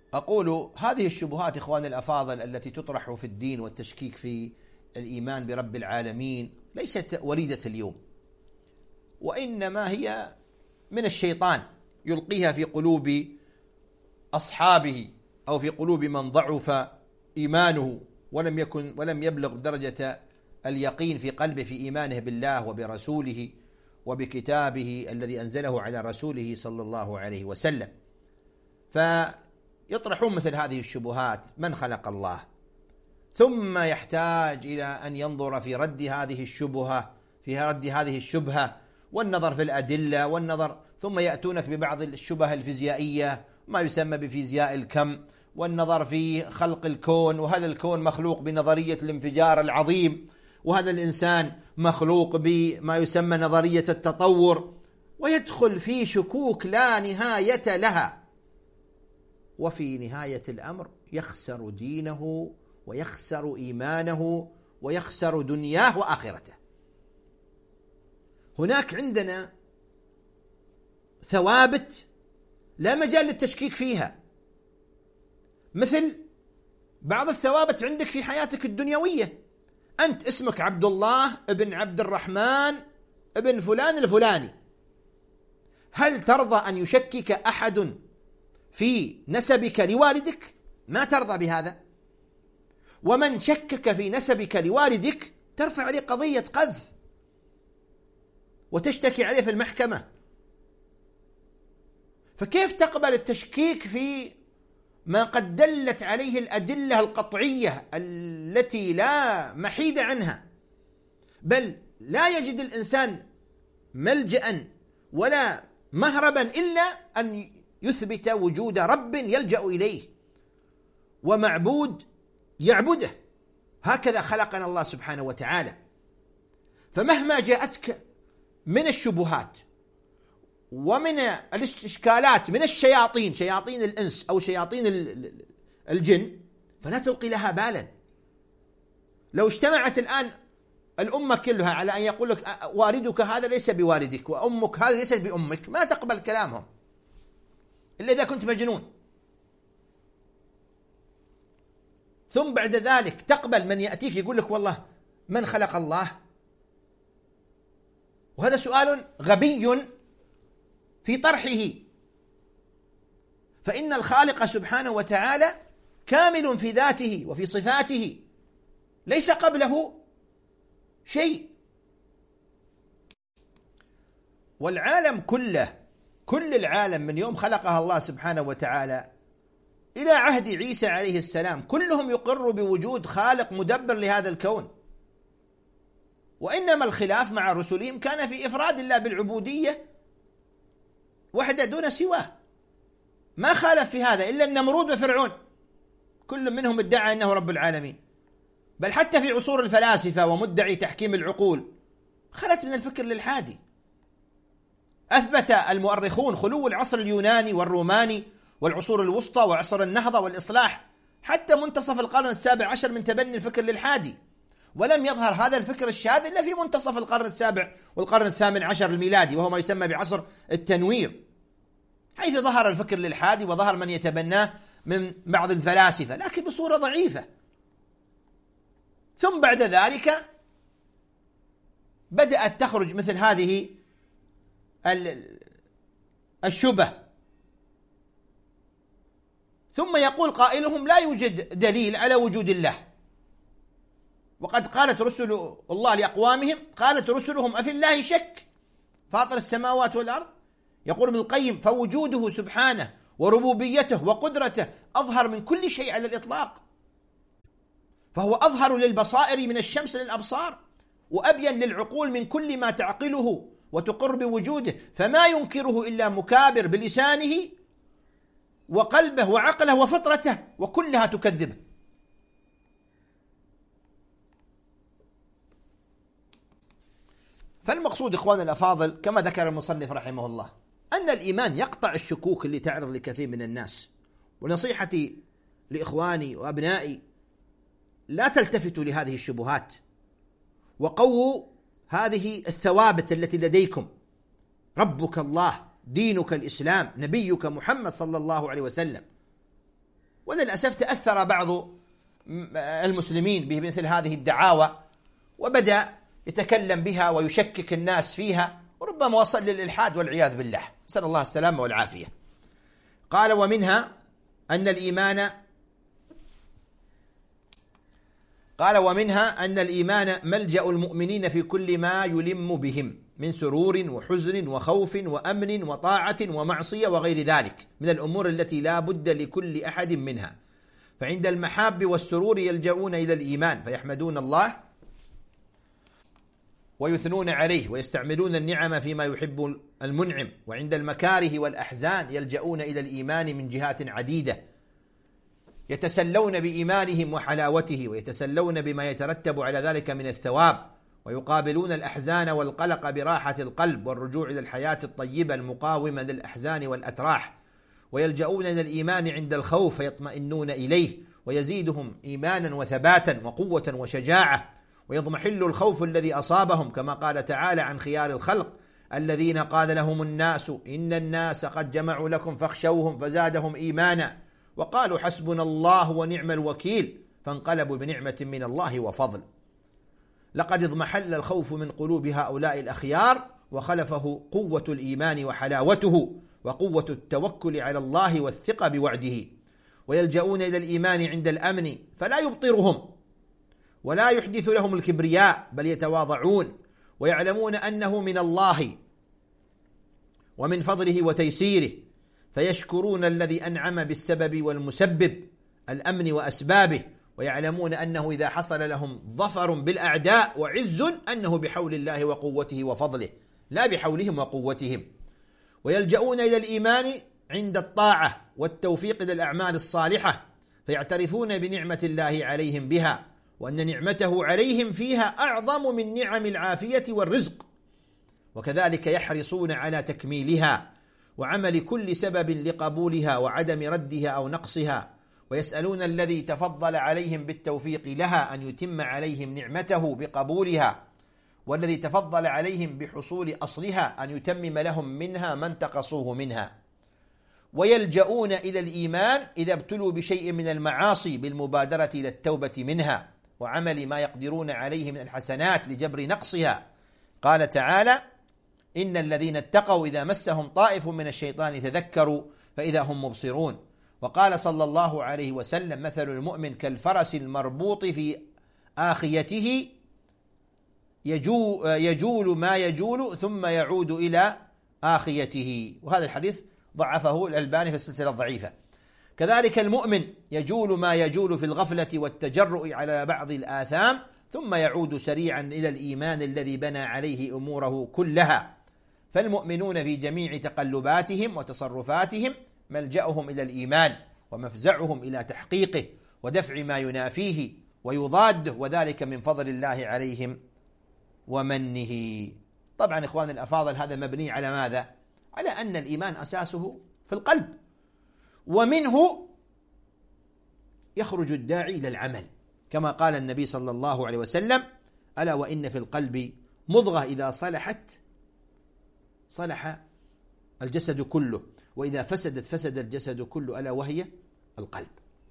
أقول هذه الشبهات إخواني الأفاضل التي تطرح في الدين والتشكيك في الإيمان برب العالمين ليست وليدة اليوم، وإنما هي من الشيطان يلقيها في قلوب أصحابه أو في قلوب من ضعف إيمانه ولم يبلغ درجة اليقين في قلبه في إيمانه بالله وبرسوله وبكتابه الذي أنزله على رسوله صلى الله عليه وسلم. فيطرحون مثل هذه الشبهات: من خلق الله؟ ثم يحتاج إلى أن ينظر في رد هذه الشبهة والنظر في الأدلة والنظر، ثم يأتونك ببعض الشبه الفيزيائية ما يسمى بفيزياء الكم، والنظر في خلق الكون، وهذا الكون مخلوق بنظرية الانفجار العظيم، وهذا الإنسان مخلوق بما يسمى نظرية التطور، ويدخل في شكوك لا نهاية لها، وفي نهاية الأمر يخسر دينه ويخسر إيمانه ويخسر دنياه وآخرته. هناك عندنا ثوابت لا مجال للتشكيك فيها، مثل بعض الثوابت عندك في حياتك الدنيوية. أنت اسمك عبد الله ابن عبد الرحمن ابن فلان الفلاني، هل ترضى أن يشكك أحد في نسبك لوالدك؟ ما ترضى بهذا. ومن شكك في نسبك لوالدك ترفع عليه قضية قذف وتشتكي عليه في المحكمة. فكيف تقبل التشكيك في ما قد دلت عليه الأدلة القطعية التي لا محيد عنها؟ بل لا يجد الإنسان ملجأ ولا مهربا إلا أن يثبت وجود رب يلجأ إليه ومعبود يعبده. هكذا خلقنا الله سبحانه وتعالى. فمهما جاءتك من الشبهات ومن الاستشكالات من الشياطين، شياطين الإنس أو شياطين الجن، فلا تلقي لها بالا. لو اجتمعت الآن الأمة كلها على أن يقول لك والدك هذا ليس بوالدك وأمك هذا ليست بأمك، ما تقبل كلامهم إلا إذا كنت مجنون. ثم بعد ذلك تقبل من يأتيك يقول لك والله من خلق الله؟ وهذا سؤال غبي في طرحه، فإن الخالق سبحانه وتعالى كامل في ذاته وفي صفاته، ليس قبله شيء. والعالم كله، كل العالم من يوم خلقها الله سبحانه وتعالى إلى عهد عيسى عليه السلام كلهم يقر بوجود خالق مدبر لهذا الكون، وإنما الخلاف مع رسلهم كان في إفراد الله بالعبودية وحده دون سواه. ما خالف في هذا إلا النمرود وفرعون، كل منهم ادعى أنه رب العالمين. بل حتى في عصور الفلاسفة ومدعي تحكيم العقول خلت من الفكر للحادي. أثبت المؤرخون خلو العصر اليوناني والروماني والعصور الوسطى وعصر النهضة والإصلاح حتى منتصف القرن السابع عشر من تبني الفكر للحادي، ولم يظهر هذا الفكر الشاذ إلا في منتصف القرن السابع والقرن الثامن عشر الميلادي، وهو ما يسمى بعصر التنوير، حيث ظهر الفكر للحادي وظهر من يتبناه من بعض الفلاسفة لكن بصورة ضعيفة. ثم بعد ذلك بدأت تخرج مثل هذه الشبه، ثم يقول قائلهم لا يوجد دليل على وجود الله، وقد قالت رسل الله لأقوامهم، قالت رسلهم أفي الله شك فاطر السماوات والأرض. يقول ابن القيم فوجوده سبحانه وربوبيته وقدرته أظهر من كل شيء على الإطلاق، فهو أظهر للبصائر من الشمس للأبصار، وأبين للعقول من كل ما تعقله وتقر بوجوده، فما ينكره إلا مكابر بلسانه وقلبه وعقله وفطرته، وكلها تكذبه. فالمقصود إخواننا الأفاضل كما ذكر المصنف رحمه الله أن الإيمان يقطع الشكوك اللي تعرض لكثير من الناس. ونصيحتي لإخواني وأبنائي لا تلتفتوا لهذه الشبهات، وقووا هذه الثوابت التي لديكم: ربك الله، دينك الإسلام، نبيك محمد صلى الله عليه وسلم. وللأسف تأثر بعض المسلمين بمثل هذه الدعاوى، وبدأ يتكلم بها ويشكك الناس فيها، وربما وصل للإلحاد والعياذ بالله، نسأل الله السلامة والعافية. قال: ومنها أن الإيمان ملجأ المؤمنين في كل ما يلم بهم من سرور وحزن وخوف وأمن وطاعة ومعصية وغير ذلك من الأمور التي لا بد لكل أحد منها. فعند المحاب والسرور يلجؤون إلى الإيمان فيحمدون الله ويثنون عليه ويستعملون النعم فيما يحب المنعم، وعند المكاره والأحزان يلجؤون إلى الإيمان من جهات عديدة، يتسلون بإيمانهم وحلاوته، ويتسلون بما يترتب على ذلك من الثواب، ويقابلون الأحزان والقلق براحة القلب والرجوع إلى الحياة الطيبة المقاومة للأحزان والأتراح، ويلجؤون إلى الإيمان عند الخوف فيطمئنون إليه ويزيدهم إيمانا وثباتا وقوة وشجاعة، ويضمحل الخوف الذي أصابهم، كما قال تعالى عن خيار الخلق: الذين قال لهم الناس إن الناس قد جمعوا لكم فاخشوهم فزادهم إيمانا وقالوا حسبنا الله ونعم الوكيل فانقلبوا بنعمة من الله وفضل. لقد اضمحل الخوف من قلوب هؤلاء الأخيار، وخلفه قوة الإيمان وحلاوته وقوة التوكل على الله والثقة بوعده، ويلجؤون إلى الإيمان عند الأمن فلا يبطرهم ولا يحدث لهم الكبرياء، بل يتواضعون ويعلمون أنه من الله ومن فضله وتيسيره، فيشكرون الذي أنعم بالسبب والمسبب الأمن وأسبابه، ويعلمون أنه إذا حصل لهم ظفر بالأعداء وعز أنه بحول الله وقوته وفضله لا بحولهم وقوتهم. ويلجؤون إلى الإيمان عند الطاعة والتوفيق إلى الأعمال الصالحة، فيعترفون بنعمة الله عليهم بها، وأن نعمته عليهم فيها أعظم من نعم العافية والرزق، وكذلك يحرصون على تكميلها وعمل كل سبب لقبولها وعدم ردها أو نقصها، ويسألون الذي تفضل عليهم بالتوفيق لها أن يتم عليهم نعمته بقبولها، والذي تفضل عليهم بحصول أصلها أن يتمم لهم منها ما انتقصوه منها. ويلجؤون إلى الإيمان إذا ابتلوا بشيء من المعاصي بالمبادرة إلى التوبة منها وعمل ما يقدرون عليه من الحسنات لجبر نقصها. قال تعالى: إن الذين اتقوا إذا مسهم طائف من الشيطان تذكروا فإذا هم مبصرون. وقال صلى الله عليه وسلم: مثل المؤمن كالفرس المربوط في آخيته يجول ما يجول ثم يعود إلى آخيته. وهذا الحديث ضعفه الألباني في السلسلة الضعيفة. كذلك المؤمن يجول ما يجول في الغفلة والتجرؤ على بعض الآثام ثم يعود سريعا إلى الإيمان الذي بنى عليه أموره كلها. فالمؤمنون في جميع تقلباتهم وتصرفاتهم ملجأهم إلى الإيمان ومفزعهم إلى تحقيقه ودفع ما ينافيه ويضاده، وذلك من فضل الله عليهم ومنه. طبعا إخواني الأفاضل، هذا مبني على ماذا؟ على أن الإيمان أساسه في القلب، ومنه يخرج الداعي إلى العمل، كما قال النبي صلى الله عليه وسلم: ألا وإن في القلب مضغة إذا صلحت صلح الجسد كله، وإذا فسدت فسد الجسد كله، ألا وهي القلب.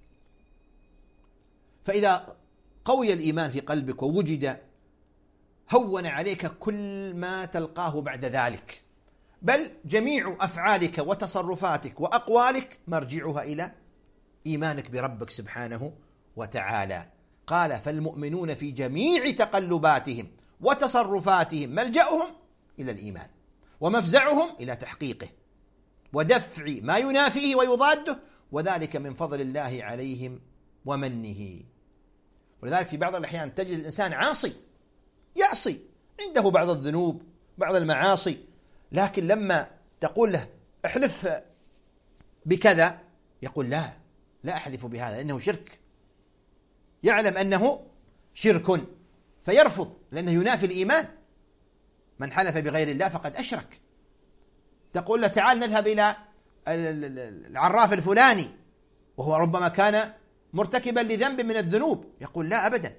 فإذا قوي الإيمان في قلبك ووجد هون عليك كل ما تلقاه بعد ذلك، بل جميع أفعالك وتصرفاتك وأقوالك مرجعها إلى إيمانك بربك سبحانه وتعالى. قال: فالمؤمنون في جميع تقلباتهم وتصرفاتهم ملجأهم إلى الإيمان ومفزعهم إلى تحقيقه ودفع ما ينافيه ويضاده، وذلك من فضل الله عليهم ومنه. ولذلك في بعض الأحيان تجد الإنسان عاصي يعصي، عنده بعض الذنوب بعض المعاصي، لكن لما تقول له احلف بكذا يقول لا أحلف بهذا لأنه شرك، يعلم أنه شرك فيرفض لأنه ينافي الإيمان. من حلف بغير الله فقد أشرك. تقول له تعال نذهب إلى العراف الفلاني وهو ربما كان مرتكبا لذنب من الذنوب، يقول لا أبدا.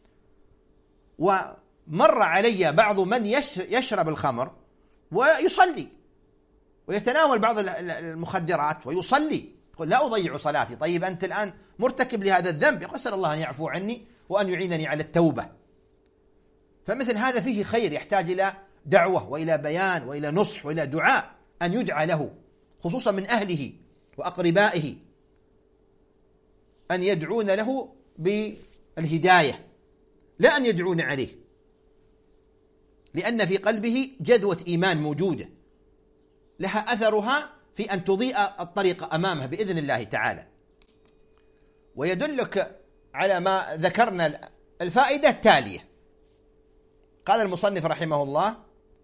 ومر علي بعض من يشرب الخمر ويصلي ويتناول بعض المخدرات ويصلي، يقول لا أضيع صلاتي. طيب أنت الآن مرتكب لهذا الذنب، يقول أسأل الله أن يعفو عني وأن يعينني على التوبة. فمثل هذا فيه خير، يحتاج إلى دعوة وإلى بيان وإلى نصح وإلى دعاء، أن يدعى له خصوصا من أهله وأقربائه، أن يدعون له بالهداية لا أن يدعون عليه، لأن في قلبه جذوة إيمان موجودة لها أثرها في أن تضيء الطريق أمامه بإذن الله تعالى. ويدلك على ما ذكرنا الفائدة التالية. قال المصنف رحمه الله: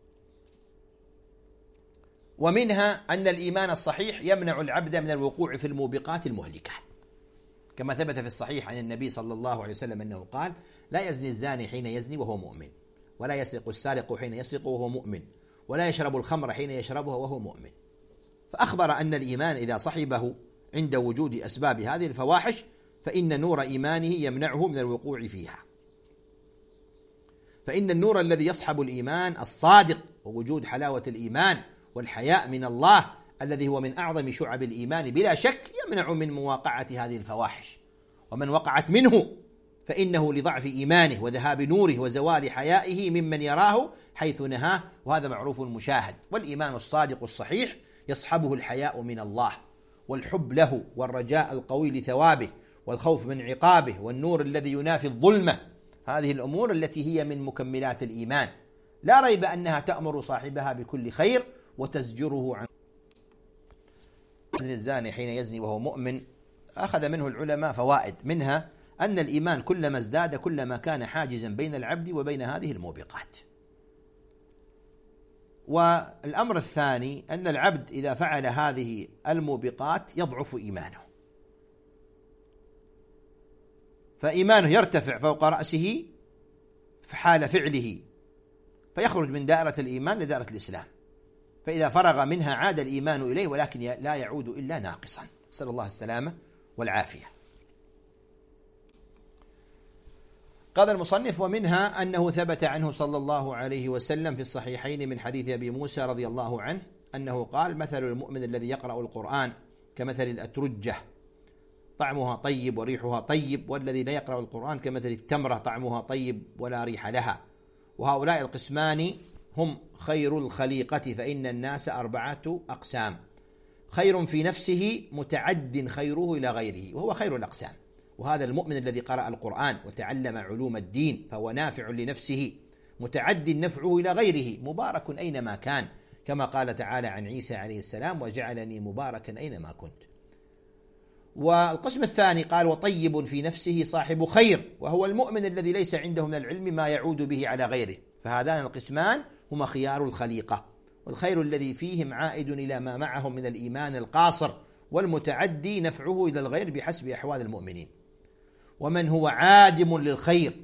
ومنها أن الإيمان الصحيح يمنع العبد من الوقوع في الموبقات المهلكة، كما ثبت في الصحيح عن النبي صلى الله عليه وسلم أنه قال: لا يزني الزاني حين يزني وهو مؤمن، ولا يسرق السارق حين يسرق وهو مؤمن، ولا يشرب الخمر حين يشربها وهو مؤمن. فأخبر أن الإيمان إذا صحبه عند وجود أسباب هذه الفواحش فإن نور إيمانه يمنعه من الوقوع فيها. فإن النور الذي يصحب الإيمان الصادق ووجود حلاوة الإيمان والحياء من الله الذي هو من أعظم شعب الإيمان بلا شك يمنع من مواقعة هذه الفواحش، ومن وقعت منه فإنه لضعف إيمانه وذهاب نوره وزوال حيائه ممن يراه حيث نهاه، وهذا معروف مشاهد. والإيمان الصادق الصحيح يصحبه الحياء من الله والحب له والرجاء القوي لثوابه والخوف من عقابه والنور الذي ينافي الظلمة. هذه الأمور التي هي من مكملات الإيمان لا ريب أنها تأمر صاحبها بكل خير وتزجره عن الزاني حين يزني وهو مؤمن. أخذ منه العلماء فوائد، منها أن الإيمان كلما ازداد كلما كان حاجزا بين العبد وبين هذه الموبقات. والأمر الثاني أن العبد إذا فعل هذه الموبقات يضعف إيمانه، فإيمانه يرتفع فوق رأسه في حال فعله، فيخرج من دائرة الإيمان لدائرة الإسلام، فإذا فرغ منها عاد الإيمان إليه ولكن لا يعود إلا ناقصا، نسأل الله السلامة والعافية. قال المصنف: ومنها أنه ثبت عنه صلى الله عليه وسلم في الصحيحين من حديث أبي موسى رضي الله عنه أنه قال: مثل المؤمن الذي يقرأ القرآن كمثل الأترجة طعمها طيب وريحها طيب، والذي لا يقرأ القرآن كمثل التمرة طعمها طيب ولا ريح لها. وهؤلاء القسمان هم خير الخليقة، فإن الناس 4 أقسام: خير في نفسه متعد خيره إلى غيره وهو خير الأقسام، وهذا المؤمن الذي قرأ القرآن وتعلم علوم الدين فهو نافع لنفسه متعد نفعه إلى غيره مبارك أينما كان، كما قال تعالى عن عيسى عليه السلام: وجعلني مباركا أينما كنت. والقسم الثاني قال: وطيب في نفسه صاحب خير، وهو المؤمن الذي ليس عنده من العلم ما يعود به على غيره، فهذان القسمان هما خيار الخليقة، والخير الذي فيهم عائد إلى ما معهم من الإيمان القاصر، والمتعدي نفعه إلى الغير بحسب أحوال المؤمنين. ومن هو عادم للخير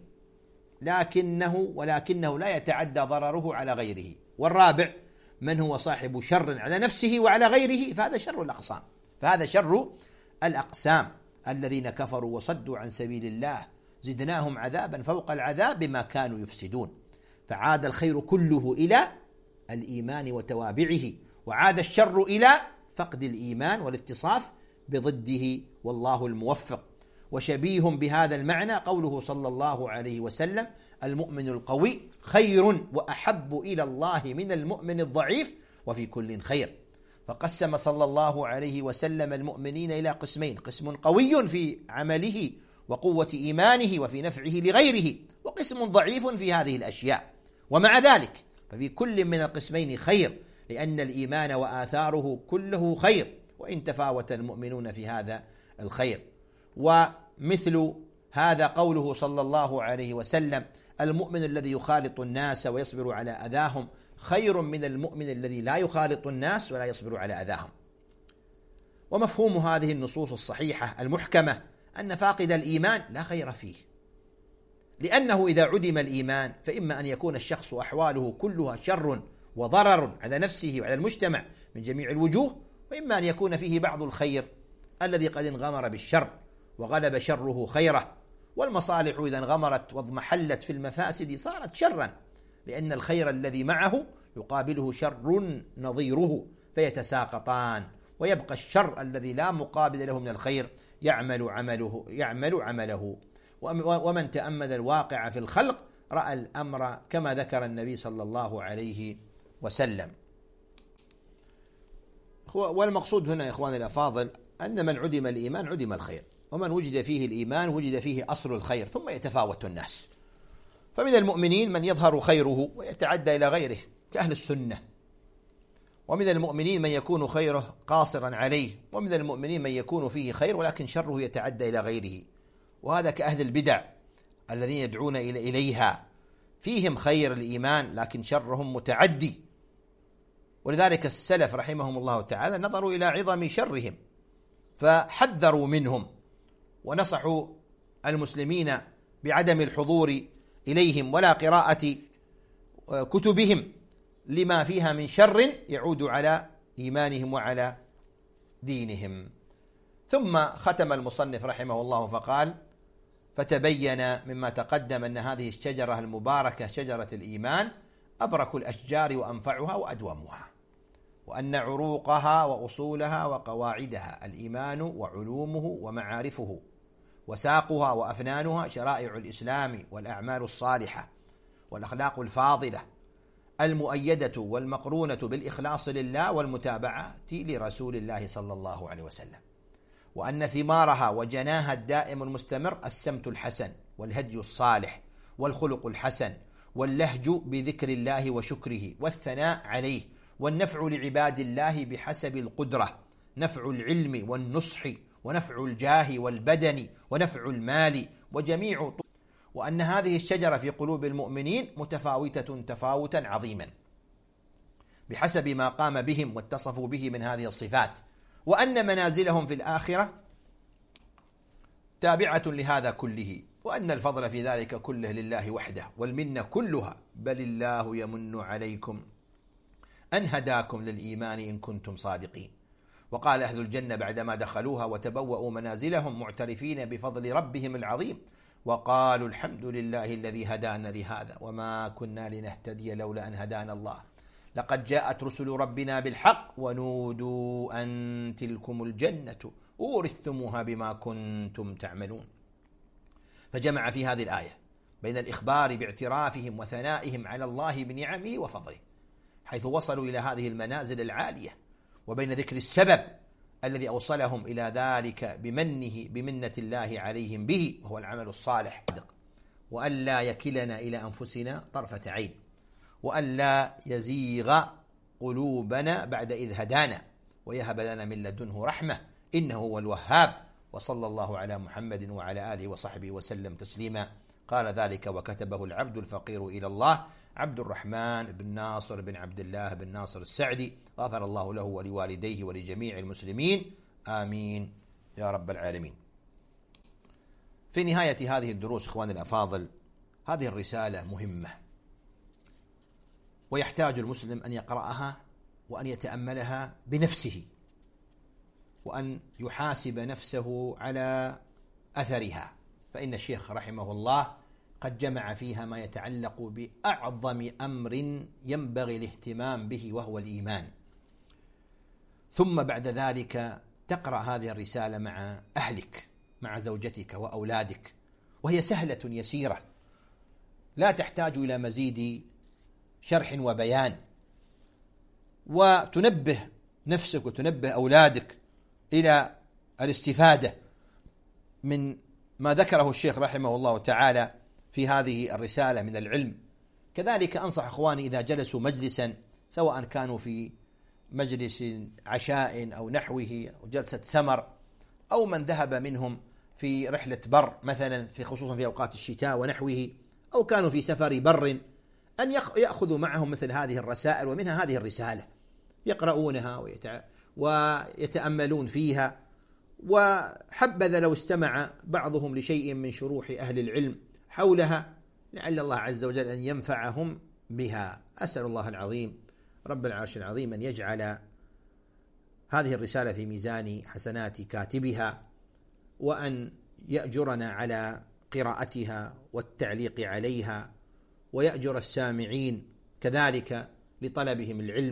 ولكنه لا يتعدى ضرره على غيره. والرابع من هو صاحب شر على نفسه وعلى غيره، فهذا شر الأقسام الذين كفروا وصدوا عن سبيل الله زدناهم عذابا فوق العذاب بما كانوا يفسدون. فعاد الخير كله إلى الإيمان وتوابعه، وعاد الشر إلى فقد الإيمان والاتصاف بضده، والله الموفق. وشبيه بهذا المعنى قوله صلى الله عليه وسلم: المؤمن القوي خير وأحب إلى الله من المؤمن الضعيف وفي كل خير. فقسم صلى الله عليه وسلم المؤمنين إلى قسمين: قسم قوي في عمله وقوة إيمانه وفي نفعه لغيره، وقسم ضعيف في هذه الأشياء. ومع ذلك ففي كل من القسمين خير، لأن الإيمان وآثاره كله خير، وإن تفاوت المؤمنون في هذا الخير. ومثل هذا قوله صلى الله عليه وسلم: المؤمن الذي يخالط الناس ويصبر على أذاهم خير من المؤمن الذي لا يخالط الناس ولا يصبر على أذاهم. ومفهوم هذه النصوص الصحيحة المحكمة أن فاقد الإيمان لا خير فيه، لأنه إذا عدم الإيمان فإما أن يكون الشخص أحواله كلها شر وضرر على نفسه وعلى المجتمع من جميع الوجوه، وإما أن يكون فيه بعض الخير الذي قد انغمر بالشر وغلب شره خيره. والمصالح إذا انغمرت واضمحلت في المفاسد صارت شرا، لأن الخير الذي معه يقابله شر نظيره فيتساقطان. ويبقى الشر الذي لا مقابل له من الخير يعمل عمله. ومن تأمل الواقع في الخلق رأى الأمر كما ذكر النبي صلى الله عليه وسلم. والمقصود هنا يا إخواني الأفاضل أن من عدم الإيمان عدم الخير، ومن وجد فيه الإيمان وجد فيه أصل الخير، ثم يتفاوت الناس. فمن المؤمنين من يظهر خيره ويتعدى إلى غيره كأهل السنة، ومن المؤمنين من يكون خيره قاصرا عليه، ومن المؤمنين من يكون فيه خير ولكن شره يتعدى إلى غيره، وهذا كأهل البدع الذين يدعون إليها، فيهم خير الإيمان لكن شرهم متعدي. ولذلك السلف رحمهم الله تعالى نظروا إلى عظم شرهم فحذروا منهم، ونصحوا المسلمين بعدم الحضور إليهم ولا قراءة كتبهم لما فيها من شر يعود على إيمانهم وعلى دينهم. ثم ختم المصنف رحمه الله فقال: فتبين مما تقدم أن هذه الشجرة المباركة شجرة الإيمان أبرك الأشجار وأنفعها وأدومها، وأن عروقها وأصولها وقواعدها الإيمان وعلومه ومعارفه، وساقها وأفنانها شرائع الإسلام والأعمال الصالحة والأخلاق الفاضلة المؤيدة والمقرونة بالإخلاص لله والمتابعة لرسول الله صلى الله عليه وسلم، وأن ثمارها وجناها الدائم المستمر السمت الحسن والهدي الصالح والخلق الحسن واللهج بذكر الله وشكره والثناء عليه والنفع لعباد الله بحسب القدرة، نفع العلم والنصح ونفع الجاه والبدن ونفع المال وجميع، وأن هذه الشجرة في قلوب المؤمنين متفاوتة تفاوتا عظيما بحسب ما قام بهم واتصفوا به من هذه الصفات، وأن منازلهم في الآخرة تابعة لهذا كله، وأن الفضل في ذلك كله لله وحده والمنة كلها، بل الله يمن عليكم أن هداكم للإيمان إن كنتم صادقين. وقال أهل الجنة بعدما دخلوها وتبوأوا منازلهم معترفين بفضل ربهم العظيم وقالوا: الحمد لله الذي هدانا لهذا وما كنا لنهتدي لولا أن هدانا الله، لقد جاءت رسل ربنا بالحق ونودوا أن تلكم الجنة أورثتموها بما كنتم تعملون. فجمع في هذه الآية بين الإخبار باعترافهم وثنائهم على الله بنعمه وفضله حيث وصلوا إلى هذه المنازل العالية، وبين ذكر السبب الذي أوصلهم إلى ذلك بمنة الله عليهم به وهو العمل الصالح، وأن لا يكلنا إلى أنفسنا طرفة عين، وأن لا يزيغ قلوبنا بعد إذ هدانا، ويهب لنا من لدنه رحمة إنه هو الوهاب. وصلى الله على محمد وعلى آله وصحبه وسلم تسليما. قال ذلك وكتبه العبد الفقير إلى الله عبد الرحمن بن ناصر بن عبد الله بن ناصر السعدي، غفر الله له ولوالديه ولجميع المسلمين، آمين يا رب العالمين. في نهاية هذه الدروس إخواني الأفاضل، هذه الرسالة مهمة، ويحتاج المسلم أن يقرأها وأن يتأملها بنفسه، وأن يحاسب نفسه على أثرها، فإن الشيخ رحمه الله قد جمع فيها ما يتعلق بأعظم أمر ينبغي الاهتمام به وهو الإيمان. ثم بعد ذلك تقرأ هذه الرسالة مع أهلك، مع زوجتك وأولادك، وهي سهلة يسيرة لا تحتاج إلى مزيد شرح وبيان، وتنبه نفسك وتنبه أولادك إلى الاستفادة من ما ذكره الشيخ رحمه الله تعالى في هذه الرسالة من العلم. كذلك أنصح إخواني إذا جلسوا مجلسا، سواء كانوا في مجلس عشاء أو نحوه أو جلسة سمر، أو من ذهب منهم في رحلة بر مثلا خصوصا في أوقات الشتاء ونحوه، أو كانوا في سفر بر، أن يأخذوا معهم مثل هذه الرسائل، ومنها هذه الرسالة يقرؤونها ويتأملون فيها. وحبذا لو استمع بعضهم لشيء من شروح أهل العلم حولها، لعل الله عز وجل أن ينفعهم بها. أسأل الله العظيم رب العرش العظيم أن يجعل هذه الرسالة في ميزان حسنات كاتبها، وأن يأجرنا على قراءتها والتعليق عليها، ويأجر السامعين كذلك لطلبهم العلم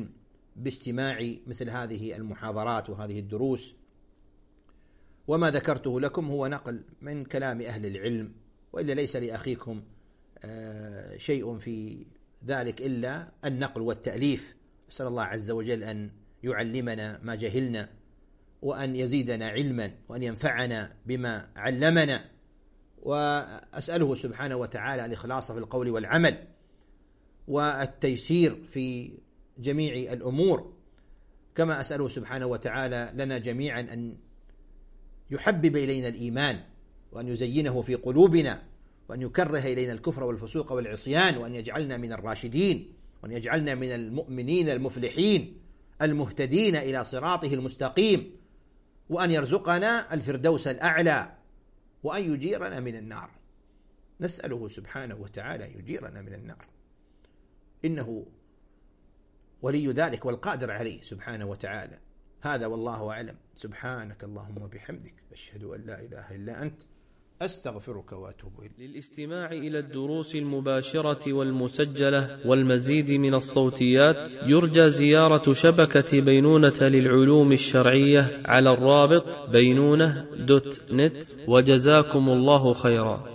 باستماع مثل هذه المحاضرات وهذه الدروس. وما ذكرته لكم هو نقل من كلام أهل العلم، وإلا ليس لأخيكم شيء في ذلك إلا النقل والتأليف. أسأل الله عز وجل أن يعلمنا ما جهلنا، وأن يزيدنا علما، وأن ينفعنا بما علمنا، وأسأله سبحانه وتعالى الإخلاص في القول والعمل والتيسير في جميع الأمور، كما أسأله سبحانه وتعالى لنا جميعا أن يحبب إلينا الإيمان، وأن يزينه في قلوبنا، وأن يكره إلينا الكفر والفسوق والعصيان، وأن يجعلنا من الراشدين، وأن يجعلنا من المؤمنين المفلحين المهتدين إلى صراطه المستقيم، وأن يرزقنا الفردوس الأعلى، وأن يجيرنا من النار. نسأله سبحانه وتعالى يجيرنا من النار، إنه ولي ذلك والقادر عليه سبحانه وتعالى. هذا والله أعلم. سبحانك اللهم وبحمدك، أشهد أن لا إله إلا أنت، أستغفرك وأتوب إليك.
للاستماع إلى الدروس المباشرة والمسجلة والمزيد من الصوتيات يرجى زيارة شبكة بينونة للعلوم الشرعية على الرابط بينونة.net. وجزاكم الله خيرا.